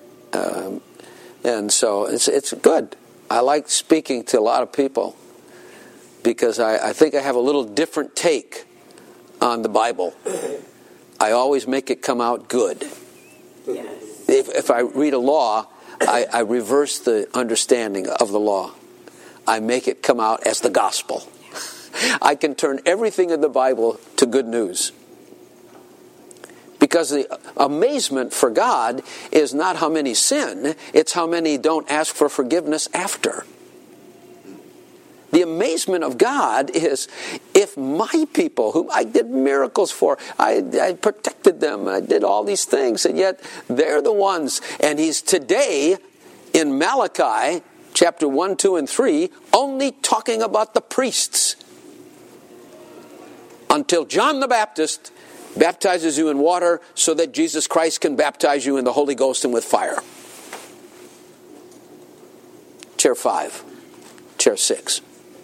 And so it's good. I like speaking to a lot of people because I think I have a little different take on the Bible. I always make it come out good. If I read a law, I reverse the understanding of the law. I make it come out as the gospel. I can turn everything in the Bible to good news. Because the amazement for God is not how many sin, it's how many don't ask for forgiveness after. The amazement of God is, if my people, whom I did miracles for, I protected them, I did all these things, and yet they're the ones. And he's today, in Malachi, chapter 1, 2, and 3, only talking about the priests. Until John the Baptist baptizes you in water so that Jesus Christ can baptize you in the Holy Ghost and with fire. Chair 5. Chair 6.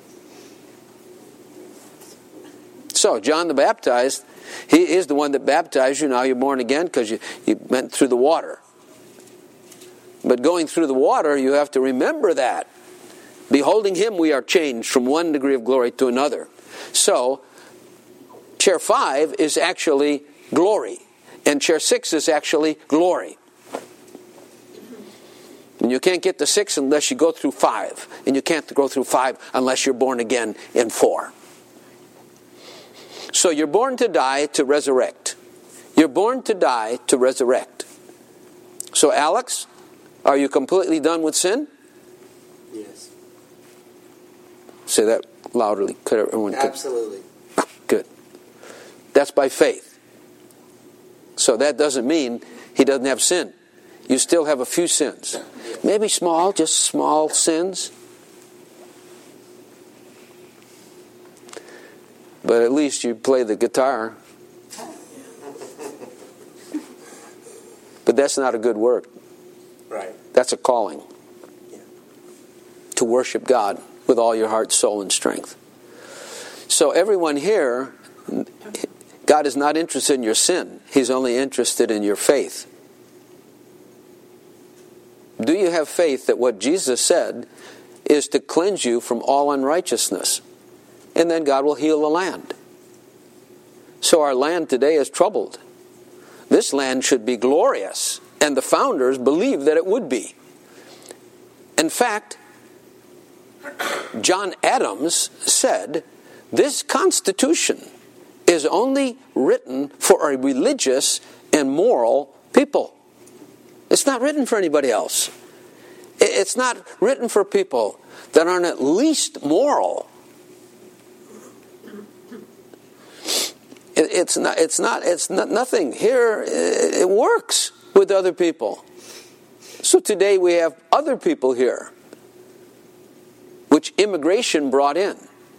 So, John the Baptist, he is the one that baptized you. Now you're born again because you went through the water. But going through the water, you have to remember that. Beholding him, we are changed from one degree of glory to another. So, Chair 5 is actually glory. And Chair 6 is actually glory. And you can't get to 6 unless you go through 5. And you can't go through 5 unless you're born again in 4. So you're born to die to resurrect. You're born to die to resurrect. So Alex, are you completely done with sin? Yes. Say that loudly. Absolutely. Good. That's by faith. So that doesn't mean he doesn't have sin. You still have a few sins. Maybe small, just small sins. But at least you play the guitar. But that's not a good work. Right. That's a calling. Yeah. To worship God with all your heart, soul, and strength. So everyone here, God is not interested in your sin. He's only interested in your faith. Do you have faith that what Jesus said is to cleanse you from all unrighteousness? And then God will heal the land. So our land today is troubled. This land should be glorious. And the founders believed that it would be. In fact, John Adams said, this Constitution is only written for a religious and moral people. It's not written for anybody else. It's not written for people that aren't at least moral. It's not nothing. Here, it works with other people. So today we have other people here, which immigration brought in.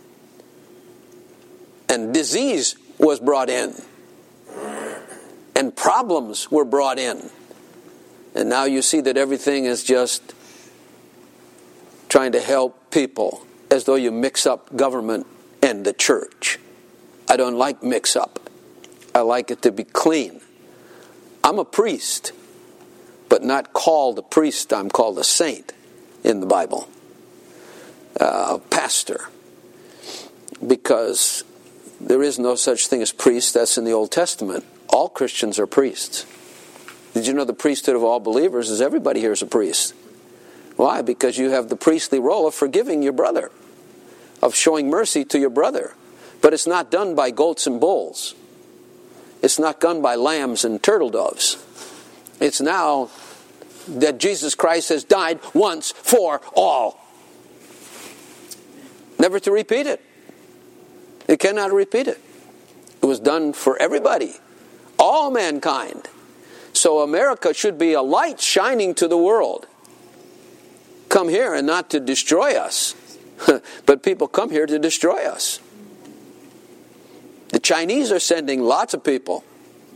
And disease was brought in. And problems were brought in. And now you see that everything is just trying to help people, as though you mix up government and the church. I don't like mix up. I like it to be clean. I'm a priest. but not called a priest. I'm called a saint in the Bible. A pastor. Because there is no such thing as priest. That's in the Old Testament. All Christians are priests. Did you know the priesthood of all believers is everybody here is a priest? Why? Because you have the priestly role of forgiving your brother, of showing mercy to your brother. But it's not done by goats and bulls. It's not done by lambs and turtle doves. It's now that Jesus Christ has died once for all. Never to repeat it. You cannot repeat it. It was done for everybody, all mankind. So America should be a light shining to the world. Come here and not to destroy us. But people come here to destroy us. The Chinese are sending lots of people.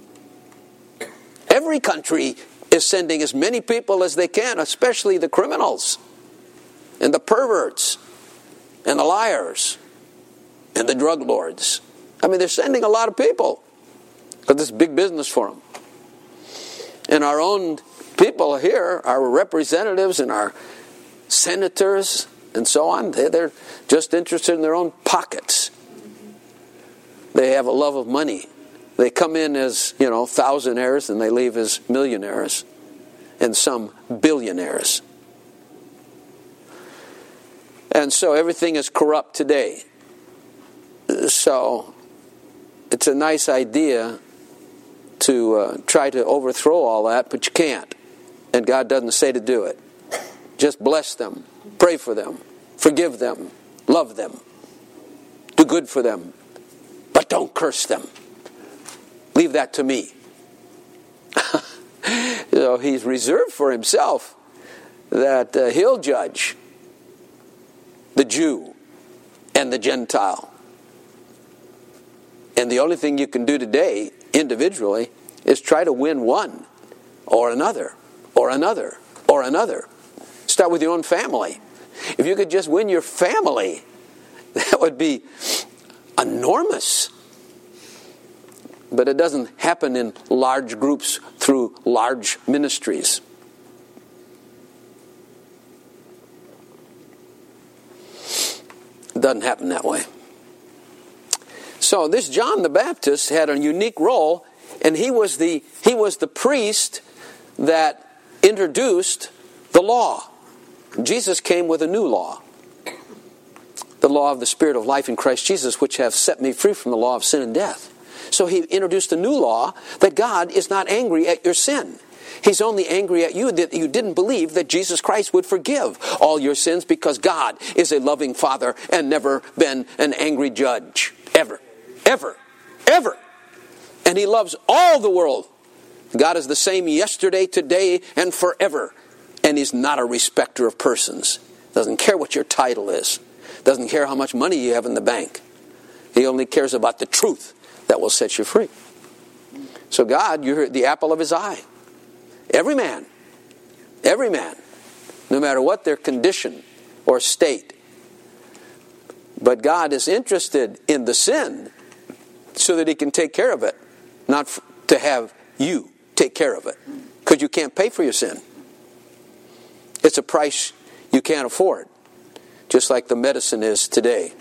Every country is sending as many people as they can, especially the criminals and the perverts and the liars and the drug lords. I mean, they're sending a lot of people because this is big business for them. And our own people here, our representatives and our senators and so on, they're just interested in their own pockets. They have a love of money. They come in as, thousandaires and they leave as millionaires and some billionaires. And so everything is corrupt today. So it's a nice idea to try to overthrow all that, but you can't. And God doesn't say to do it. Just bless them, pray for them, forgive them, love them, do good for them, but don't curse them. Leave that to me. He's reserved for himself that he'll judge the Jew and the Gentile. And the only thing you can do today, individually, is try to win one, or another, or another, or another. Start with your own family. If you could just win your family, that would be enormous. But it doesn't happen in large groups through large ministries. It doesn't happen that way. So this John the Baptist had a unique role, and he was the priest that introduced the law. Jesus came with a new law. The law of the Spirit of life in Christ Jesus, which have set me free from the law of sin and death. So he introduced a new law that God is not angry at your sin. He's only angry at you that you didn't believe that Jesus Christ would forgive all your sins, because God is a loving Father and never been an angry judge. Ever. Ever. Ever. And He loves all the world. God is the same yesterday, today, and forever. And He's not a respecter of persons. Doesn't care what your title is. Doesn't care how much money you have in the bank. He only cares about the truth that will set you free. So God, you're the apple of His eye. Every man, no matter what their condition or state. But God is interested in the sin so that He can take care of it, not to have you take care of it, because you can't pay for your sin. It's a price you can't afford, just like the medicine is today.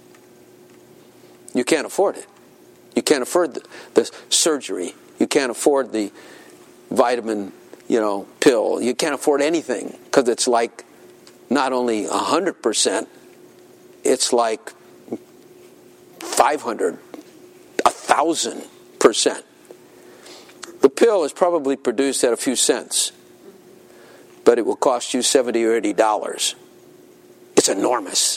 You can't afford it. You can't afford the surgery. You can't afford the vitamin, pill. You can't afford anything, because it's like not only 100%, it's like 500, 1,000%. The pill is probably produced at a few cents, but it will cost you $70 or $80. It's enormous.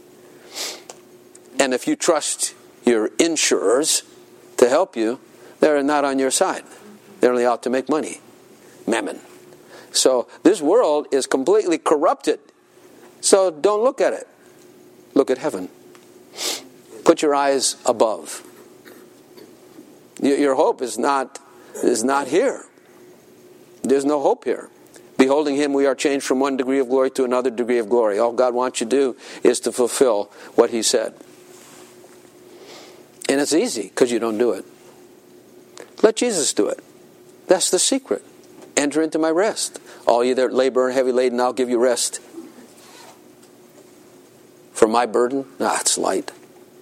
And if you trust your insurers to help you, they're not on your side. They're only out to make money. Mammon. So this world is completely corrupted. So don't look at it. Look at heaven. Put your eyes above. Your hope is not here. There's no hope here. Beholding Him, we are changed from one degree of glory to another degree of glory. All God wants you to do is to fulfill what He said. And it's easy, because you don't do it. Let Jesus do it. That's the secret. enter into my rest. All you that labor and heavy laden, I'll give you rest. For my burden, it's light.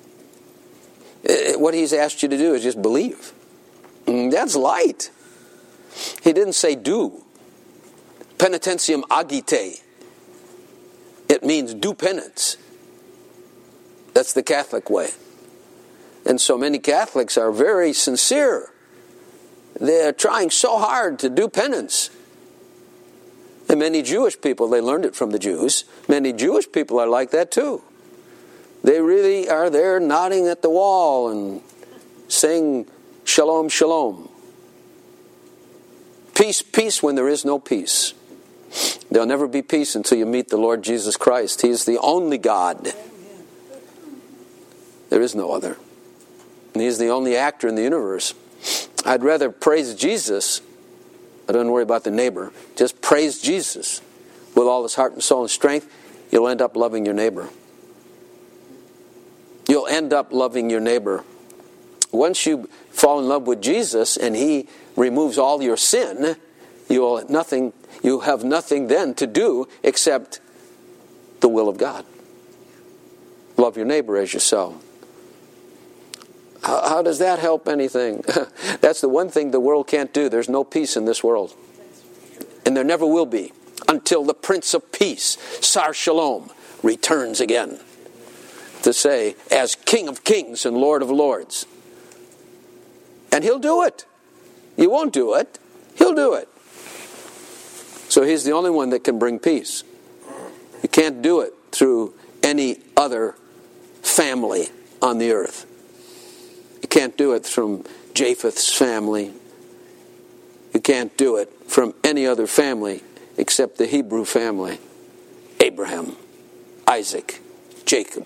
What he's asked you to do is just believe. That's light. He didn't say do. Penitentiam agite. It means do penance. That's the Catholic way. And so many Catholics are very sincere. They're trying so hard to do penance. And many Jewish people, they learned it from the Jews. Many Jewish people are like that too. They really are there nodding at the wall and saying, shalom, shalom. Peace, peace when there is no peace. There'll never be peace until you meet the Lord Jesus Christ. He is the only God. There is no other. And He's the only actor in the universe. I'd rather praise Jesus. I don't worry about the neighbor. Just praise Jesus with all his heart and soul and strength. You'll end up loving your neighbor. You'll end up loving your neighbor. Once you fall in love with Jesus and He removes all your sin, you have nothing then to do except the will of God. Love your neighbor as yourself. How does that help anything? That's the one thing the world can't do. There's no peace in this world. And there never will be until the Prince of Peace, Sar Shalom, returns again to say, as King of Kings and Lord of Lords. And He'll do it. You won't do it. He'll do it. So He's the only one that can bring peace. You can't do it through any other family on the earth. You can't do it from Japheth's family. You can't do it from any other family except the Hebrew family. Abraham, Isaac, Jacob.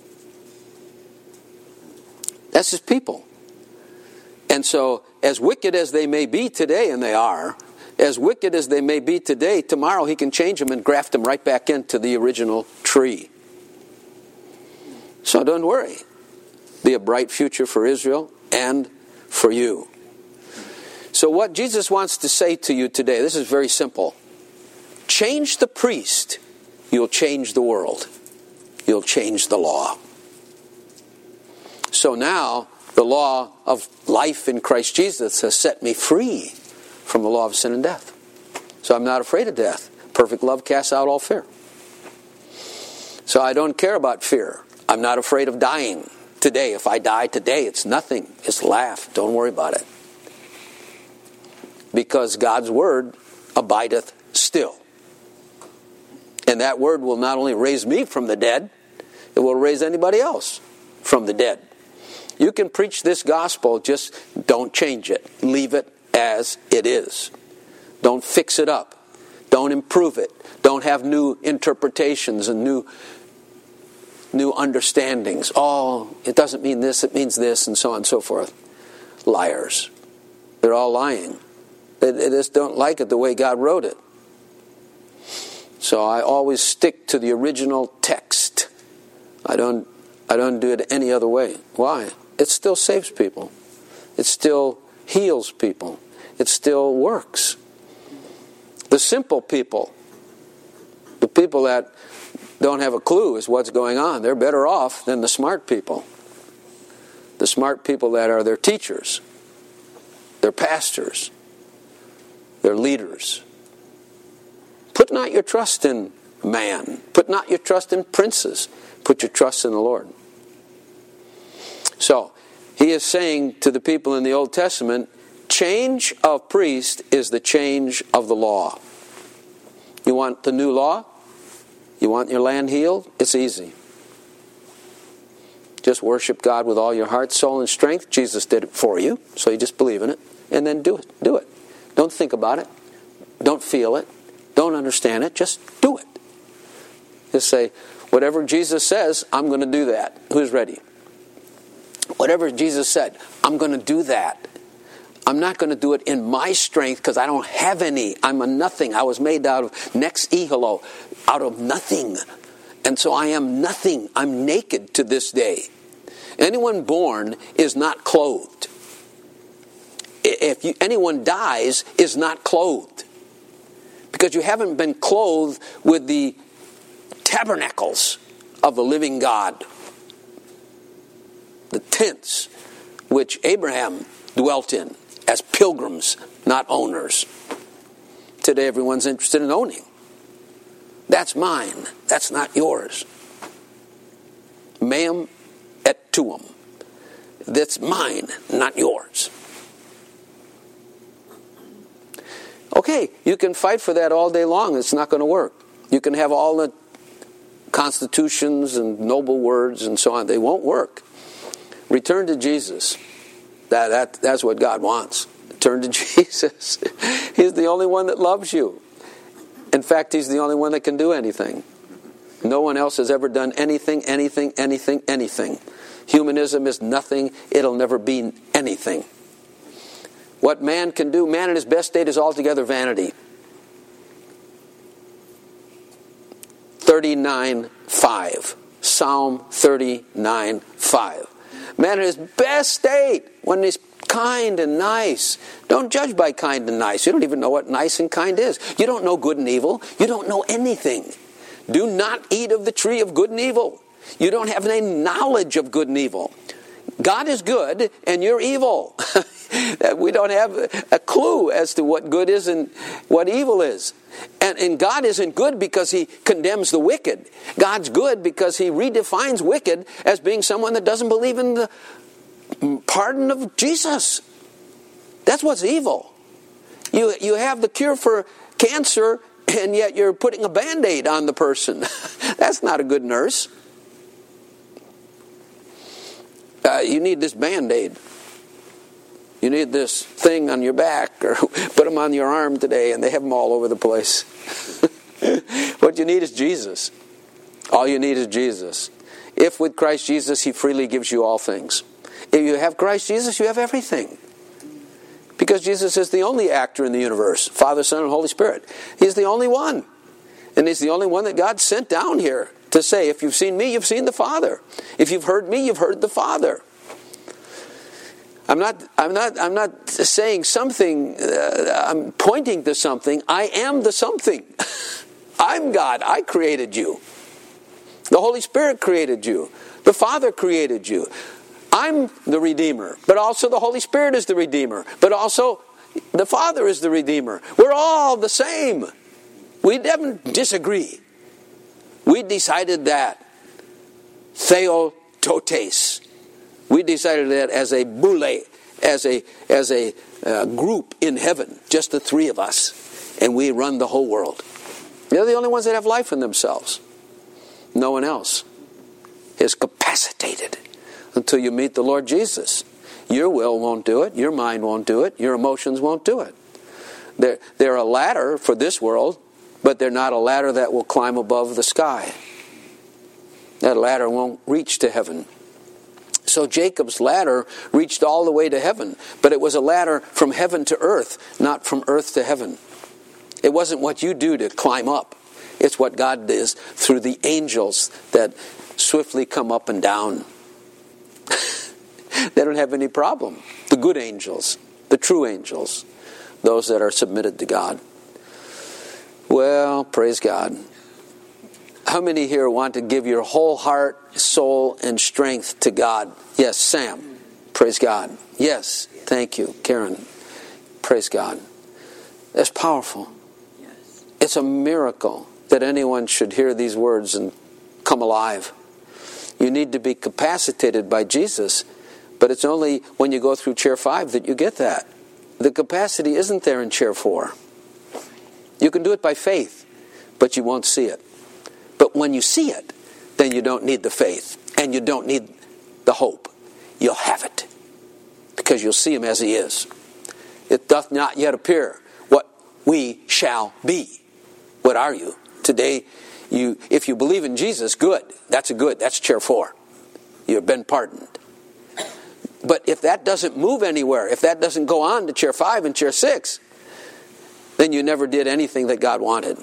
That's His people. And so, as wicked as they may be today, and they are, as wicked as they may be today, tomorrow He can change them and graft them right back into the original tree. So don't worry. Be a bright future for Israel and for you. So what Jesus wants to say to you today, this is very simple. Change the priest, you'll change the world. You'll change the law. So now, the law of life in Christ Jesus has set me free from the law of sin and death. So I'm not afraid of death. Perfect love casts out all fear. So I don't care about fear. I'm not afraid of dying. Today, if I die today, it's nothing. Just laugh. Don't worry about it. Because God's word abideth still. And that word will not only raise me from the dead, it will raise anybody else from the dead. You can preach this gospel, just don't change it. Leave it as it is. Don't fix it up. Don't improve it. Don't have new interpretations and new understandings. Oh, it doesn't mean this, it means this, and so on and so forth. Liars. They're all lying. They just don't like it the way God wrote it. So I always stick to the original text. I don't do it any other way. Why? It still saves people. It still heals people. It still works. The simple people, the people that don't have a clue as what's going on, they're better off than the smart people. The smart people that are their teachers, their pastors, their leaders. Put not your trust in man. Put not your trust in princes. Put your trust in the Lord. So, He is saying to the people in the Old Testament, change of priest is the change of the law. You want the new law? You want your land healed? It's easy. Just worship God with all your heart, soul, and strength. Jesus did it for you, so you just believe in it. And then do it. Do it. Don't think about it. Don't feel it. Don't understand it. Just do it. Just say, whatever Jesus says, I'm going to do that. Who's ready? Whatever Jesus said, I'm going to do that. I'm not going to do it in my strength because I don't have any. I'm a nothing. I was made out of nex nihilo, out of nothing. And so I am nothing. I'm naked to this day. Anyone born is not clothed. Anyone dies is not clothed. because you haven't been clothed with the tabernacles of the living God. The tents which Abraham dwelt in as pilgrims, not owners. Today everyone's interested in owning. That's mine. That's not yours. Meum et tuum. That's mine, not yours. Okay, you can fight for that all day long. It's not going to work. You can have all the constitutions and noble words and so on. They won't work. Return to Jesus. That's what God wants. Turn to Jesus. He's the only one that loves you. In fact, He's the only one that can do anything. No one else has ever done anything. Humanism is nothing. It'll never be anything. What man can do, man in his best state is altogether vanity. 39:5. Psalm 39:5. Man in his best state, when he's kind and nice. Don't judge by kind and nice. You don't even know what nice and kind is. You don't know good and evil. You don't know anything. Do not eat of the tree of good and evil. You don't have any knowledge of good and evil. God is good and you're evil. We don't have a clue as to what good is and what evil is. And God isn't good because He condemns the wicked. God's good because He redefines wicked as being someone that doesn't believe in the pardon of Jesus. That's what's evil. You have the cure for cancer and yet you're putting a Band-Aid on the person. That's not a good nurse. You need this Band-Aid. You need this thing on your back, or put them on your arm today, and they have them all over the place. What you need is Jesus. All you need is Jesus. If with Christ Jesus, He freely gives you all things. If you have Christ Jesus, you have everything. Because Jesus is the only actor in the universe. Father, Son, and Holy Spirit. He's the only one. And He's the only one that God sent down here to say, if you've seen me, you've seen the Father. If you've heard me, you've heard the Father. I'm not saying something. I'm pointing to something. I am the something. I'm God. I created you. The Holy Spirit created you. The Father created you. I'm the Redeemer, but also the Holy Spirit is the Redeemer, but also the Father is the Redeemer. We're all the same. We didn't disagree. We decided that. Theototes. We decided that as a boule, as a group in heaven, just the three of us, and we run the whole world. They're the only ones that have life in themselves. No one else is capacitated until you meet the Lord Jesus. Your will won't do it. Your mind won't do it. Your emotions won't do it. They're a ladder for this world, but they're not a ladder that will climb above the sky. That ladder won't reach to heaven. So Jacob's ladder reached all the way to heaven, but it was a ladder from heaven to earth, not from earth to heaven. It wasn't what you do to climb up. It's what God does through the angels that swiftly come up and down. They don't have any problem. The good angels, the true angels, those that are submitted to God. Well, praise God. How many here want to give your whole heart, soul, and strength to God? Yes, Sam. Praise God. Yes, thank you, Karen. Praise God. That's powerful. It's a miracle that anyone should hear these words and come alive. You need to be capacitated by Jesus, but it's only when you go through chair 5 that you get that. The capacity isn't there in chair 4. You can do it by faith, but you won't see it. But when you see it, then you don't need the faith, and you don't need the hope. You'll have it, because you'll see Him as He is. It doth not yet appear what we shall be. What are you? Today, if you believe in Jesus, good. That's chair 4. You've been pardoned. But if that doesn't move anywhere, if that doesn't go on to chair 5 and chair 6, then you never did anything that God wanted.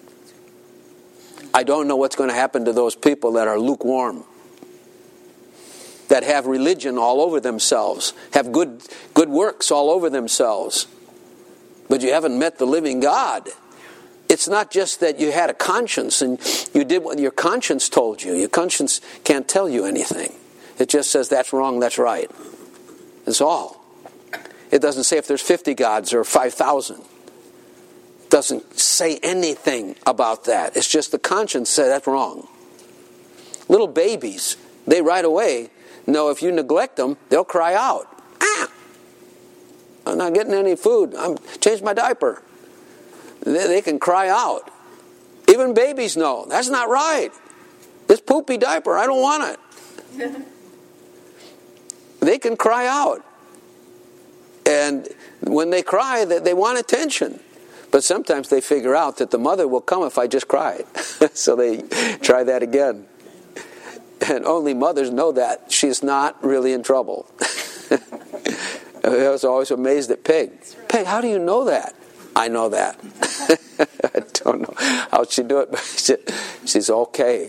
I don't know what's going to happen to those people that are lukewarm, that have religion all over themselves, have good works all over themselves, but you haven't met the living God. It's not just that you had a conscience and you did what your conscience told you. Your conscience can't tell you anything. It just says that's wrong, that's right. That's all. It doesn't say if there's 50 gods or 5,000. It doesn't say anything about that. It's just the conscience says that's wrong. Little babies, they right away know if you neglect them, they'll cry out. Ah! I'm not getting any food. I'm changed my diaper. They can cry out. Even babies know that's not right. This poopy diaper, I don't want it. They can cry out. And when they cry, they want attention. But sometimes they figure out that the mother will come if I just cried. So they try that again. And only mothers know that she's not really in trouble. I was always amazed at Peg. Peg, how do you know that? I know that. I don't know how she do it, but she's okay.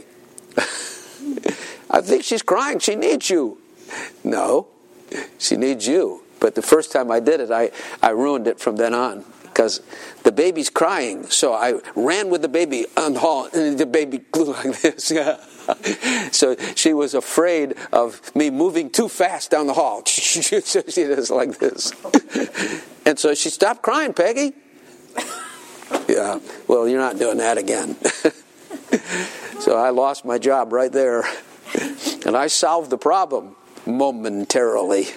I think she's crying. She needs you. No, she needs you. But the first time I did it, I ruined it from then on. Because the baby's crying. So I ran with the baby on the hall, and the baby grew like this. So she was afraid of me moving too fast down the hall. So she does like this. And so she stopped crying, Peggy. Yeah, well, you're not doing that again. So I lost my job right there. And I solved the problem momentarily.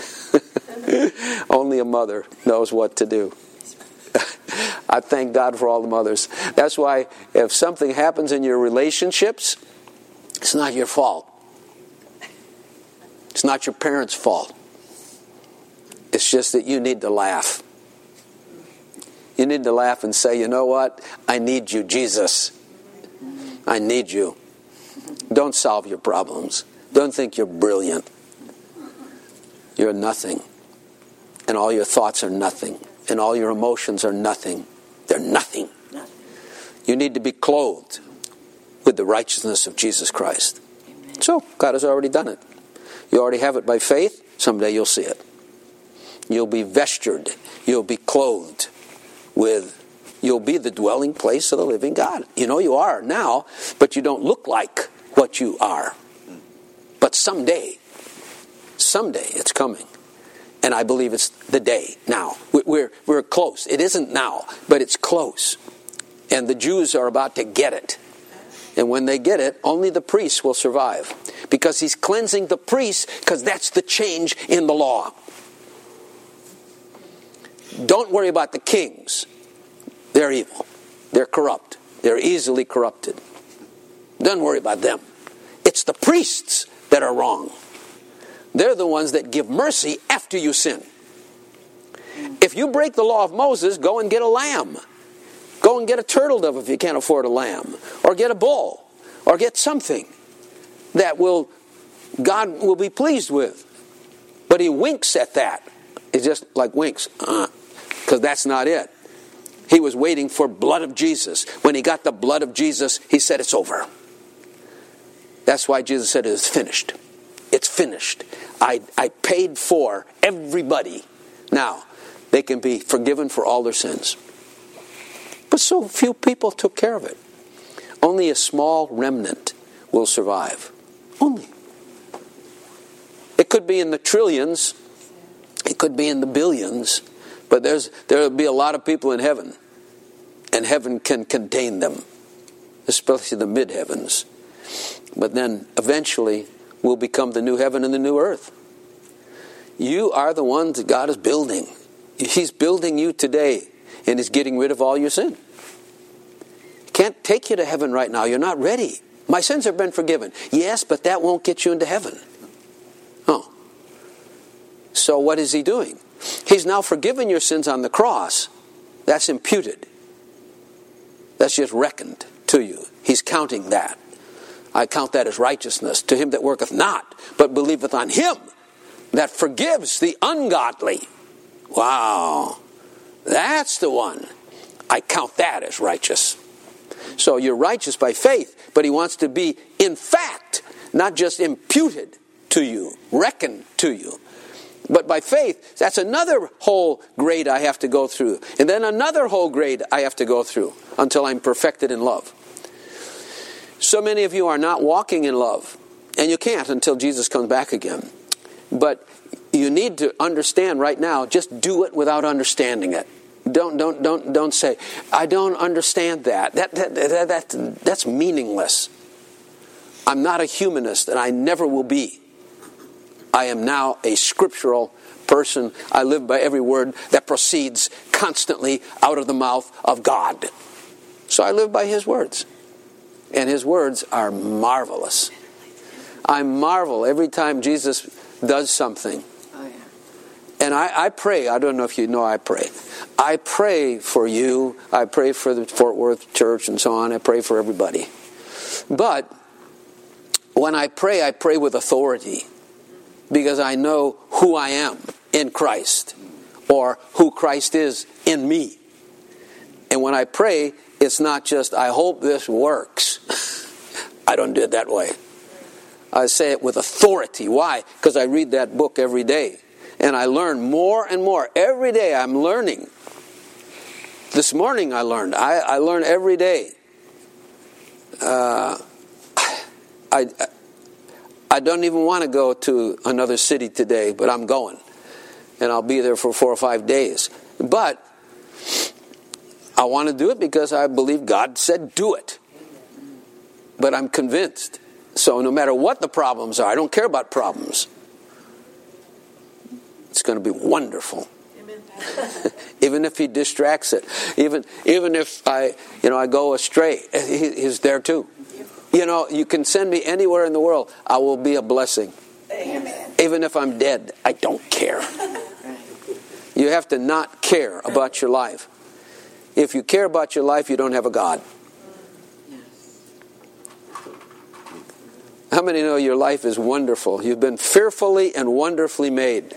Only a mother knows what to do. I thank God for all the mothers. That's why if something happens in your relationships, it's not your fault. It's not your parents' fault. It's just that you need to laugh. You need to laugh and say, you know what? I need you, Jesus. I need you. Don't solve your problems. Don't think you're brilliant. You're nothing. And all your thoughts are nothing. And all your emotions are nothing. They're nothing. You need to be clothed with the righteousness of Jesus Christ. So, God has already done it. You already have it by faith. Someday you'll see it. You'll be vestured. You'll be clothed with, you'll be the dwelling place of the living God. You know you are now, but you don't look like what you are. But someday it's coming. And I believe it's the day now. We're close. It isn't now, but it's close. And the Jews are about to get it. And when they get it, only the priests will survive. Because he's cleansing the priests, because that's the change in the law. Don't worry about the kings. They're evil. They're corrupt. They're easily corrupted. Don't worry about them. It's the priests that are wrong. They're the ones that give mercy after you sin. If you break the law of Moses, go and get a lamb. Go and get a turtle dove if you can't afford a lamb. Or get a bull. Or get something that God will be pleased with. But he winks at that. It's just like winks. Because that's not it. He was waiting for blood of Jesus. When he got the blood of Jesus, he said it's over. That's why Jesus said it is finished. It's finished. I paid for everybody. Now, they can be forgiven for all their sins. But so few people took care of it. Only a small remnant will survive. Only. It could be in the trillions. It could be in the billions. But there will be a lot of people in heaven. And heaven can contain them. Especially the mid-heavens. But then eventually will become the new heaven and the new earth. You are the ones that God is building. He's building you today, and He's getting rid of all your sin. Can't take you to heaven right now. You're not ready. My sins have been forgiven. Yes, but that won't get you into heaven. Oh. So what is He doing? He's now forgiven your sins on the cross. That's imputed. That's just reckoned to you. He's counting that. I count that as righteousness to him that worketh not, but believeth on Him that forgives the ungodly. Wow. That's the one. I count that as righteous. So you're righteous by faith, but He wants to be in fact, not just imputed to you, reckoned to you. But by faith, that's another whole grade I have to go through. And then another whole grade I have to go through. until I'm perfected in love. So many of you are not walking in love, and you can't until Jesus comes back again. But you need to understand right now, just do it without understanding it. Don't say, I don't understand that. That's meaningless. I'm not a humanist, and I never will be. I am now a scriptural person. I live by every word that proceeds constantly out of the mouth of God. So I live by His words. And His words are marvelous. I marvel every time Jesus does something. Oh, yeah. And I pray, I don't know if you know I pray. I pray for you. I pray for the Fort Worth Church and so on. I pray for everybody. But when I pray with authority. Because I know who I am in Christ. Or who Christ is in me. And when I pray, it's not just, I hope this works. I don't do it that way. I say it with authority. Why? Because I read that book every day. And I learn more and more. Every day I'm learning. This morning I learned. I learn every day. I don't even want to go to another city today, but I'm going. And I'll be there for 4 or 5 days. But I want to do it because I believe God said do it. But I'm convinced. So no matter what the problems are, I don't care about problems. It's going to be wonderful. Amen. Even if He distracts it. Even if I go astray, He's there too. You can send me anywhere in the world. I will be a blessing. Amen. Even if I'm dead, I don't care. You have to not care about your life. If you care about your life, you don't have a God. How many know your life is wonderful? You've been fearfully and wonderfully made.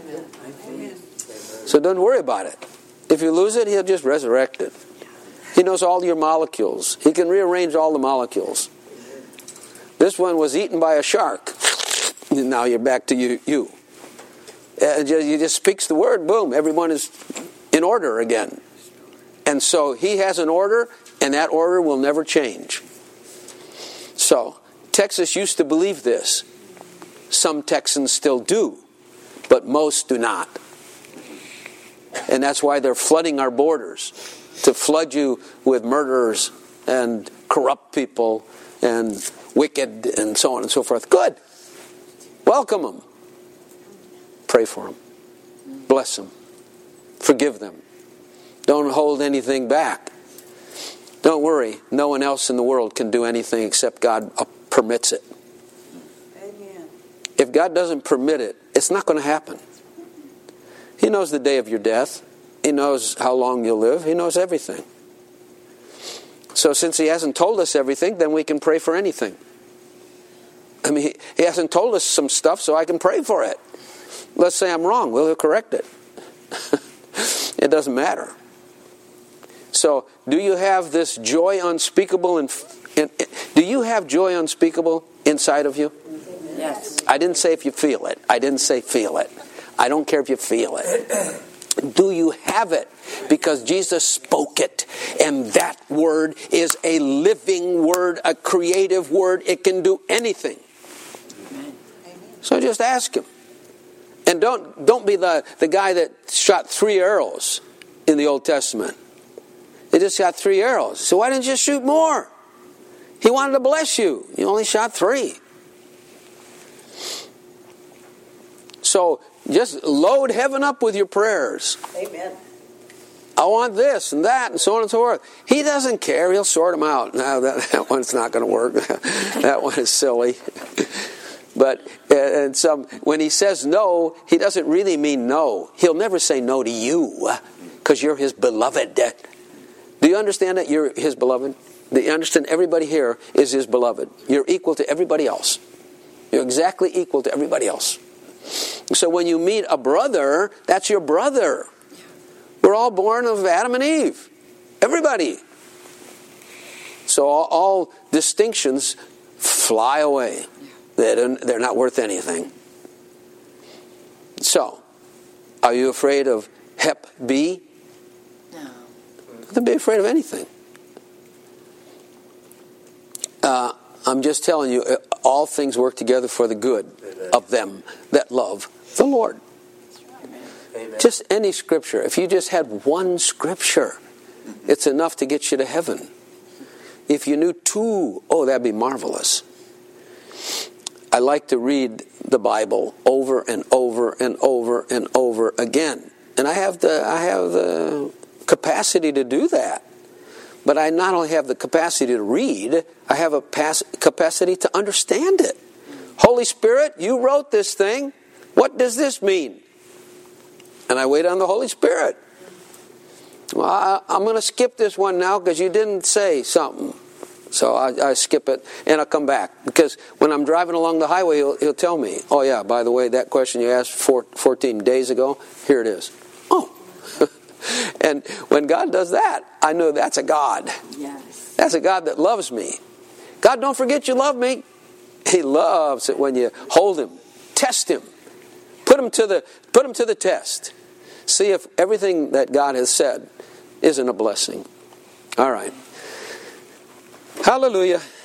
So don't worry about it. If you lose it, He'll just resurrect it. He knows all your molecules. He can rearrange all the molecules. This one was eaten by a shark. And now you're back to you. You just speaks the word, boom, everyone is in order again. And so He has an order, and that order will never change. So, Texas used to believe this. Some Texans still do, but most do not. And that's why they're flooding our borders, to flood you with murderers and corrupt people and wicked and so on and so forth. Good. Welcome them. Pray for them. Bless them. Forgive them. Don't hold anything back. Don't worry. No one else in the world can do anything except God permits it. Amen. If God doesn't permit it, it's not going to happen. He knows the day of your death. He knows how long you'll live. He knows everything. So since He hasn't told us everything, then we can pray for anything. I mean, He hasn't told us some stuff, so I can pray for it. Let's say I'm wrong. Well, He'll correct it. It doesn't matter. So, do you have this joy unspeakable? Do you have joy unspeakable inside of you? Yes. I didn't say if you feel it. I didn't say feel it. I don't care if you feel it. Do you have it? Because Jesus spoke it. And that word is a living word, a creative word. It can do anything. So just ask Him. And don't be the guy that shot 3 arrows in the Old Testament. They just shot 3 arrows. So why didn't you shoot more? He wanted to bless you. You only shot 3. So just load heaven up with your prayers. Amen. I want this and that and so on and so forth. He doesn't care. He'll sort them out. No, that one's not going to work. That one is silly. But when He says no, He doesn't really mean no. He'll never say no to you because you're His beloved. Do you understand that you're His beloved? Do you understand everybody here is His beloved? You're equal to everybody else. You're exactly equal to everybody else. So when you meet a brother, that's your brother. We're all born of Adam and Eve. Everybody. So all distinctions fly away. They're not worth anything. So, are you afraid of Hep B? No. Don't be afraid of anything. I'm just telling you, all things work together for the good of them that love the Lord. Amen. Just any scripture. If you just had one scripture, it's enough to get you to heaven. If you knew two, that'd be marvelous. I like to read the Bible over and over and over and over again. And I have the capacity to do that. But I not only have the capacity to read, I have a capacity to understand it. Holy Spirit, you wrote this thing. What does this mean? And I wait on the Holy Spirit. Well, I'm going to skip this one now because you didn't say something. So I skip it and I'll come back. Because when I'm driving along the highway, he'll tell me, oh yeah, by the way, that question you asked 14 days ago, here it is. Oh. And when God does that, I know that's a God. Yes. That's a God that loves me. God, don't forget you love me. He loves it when you hold Him, test Him, put him to the test. See if everything that God has said isn't a blessing. All right. Hallelujah.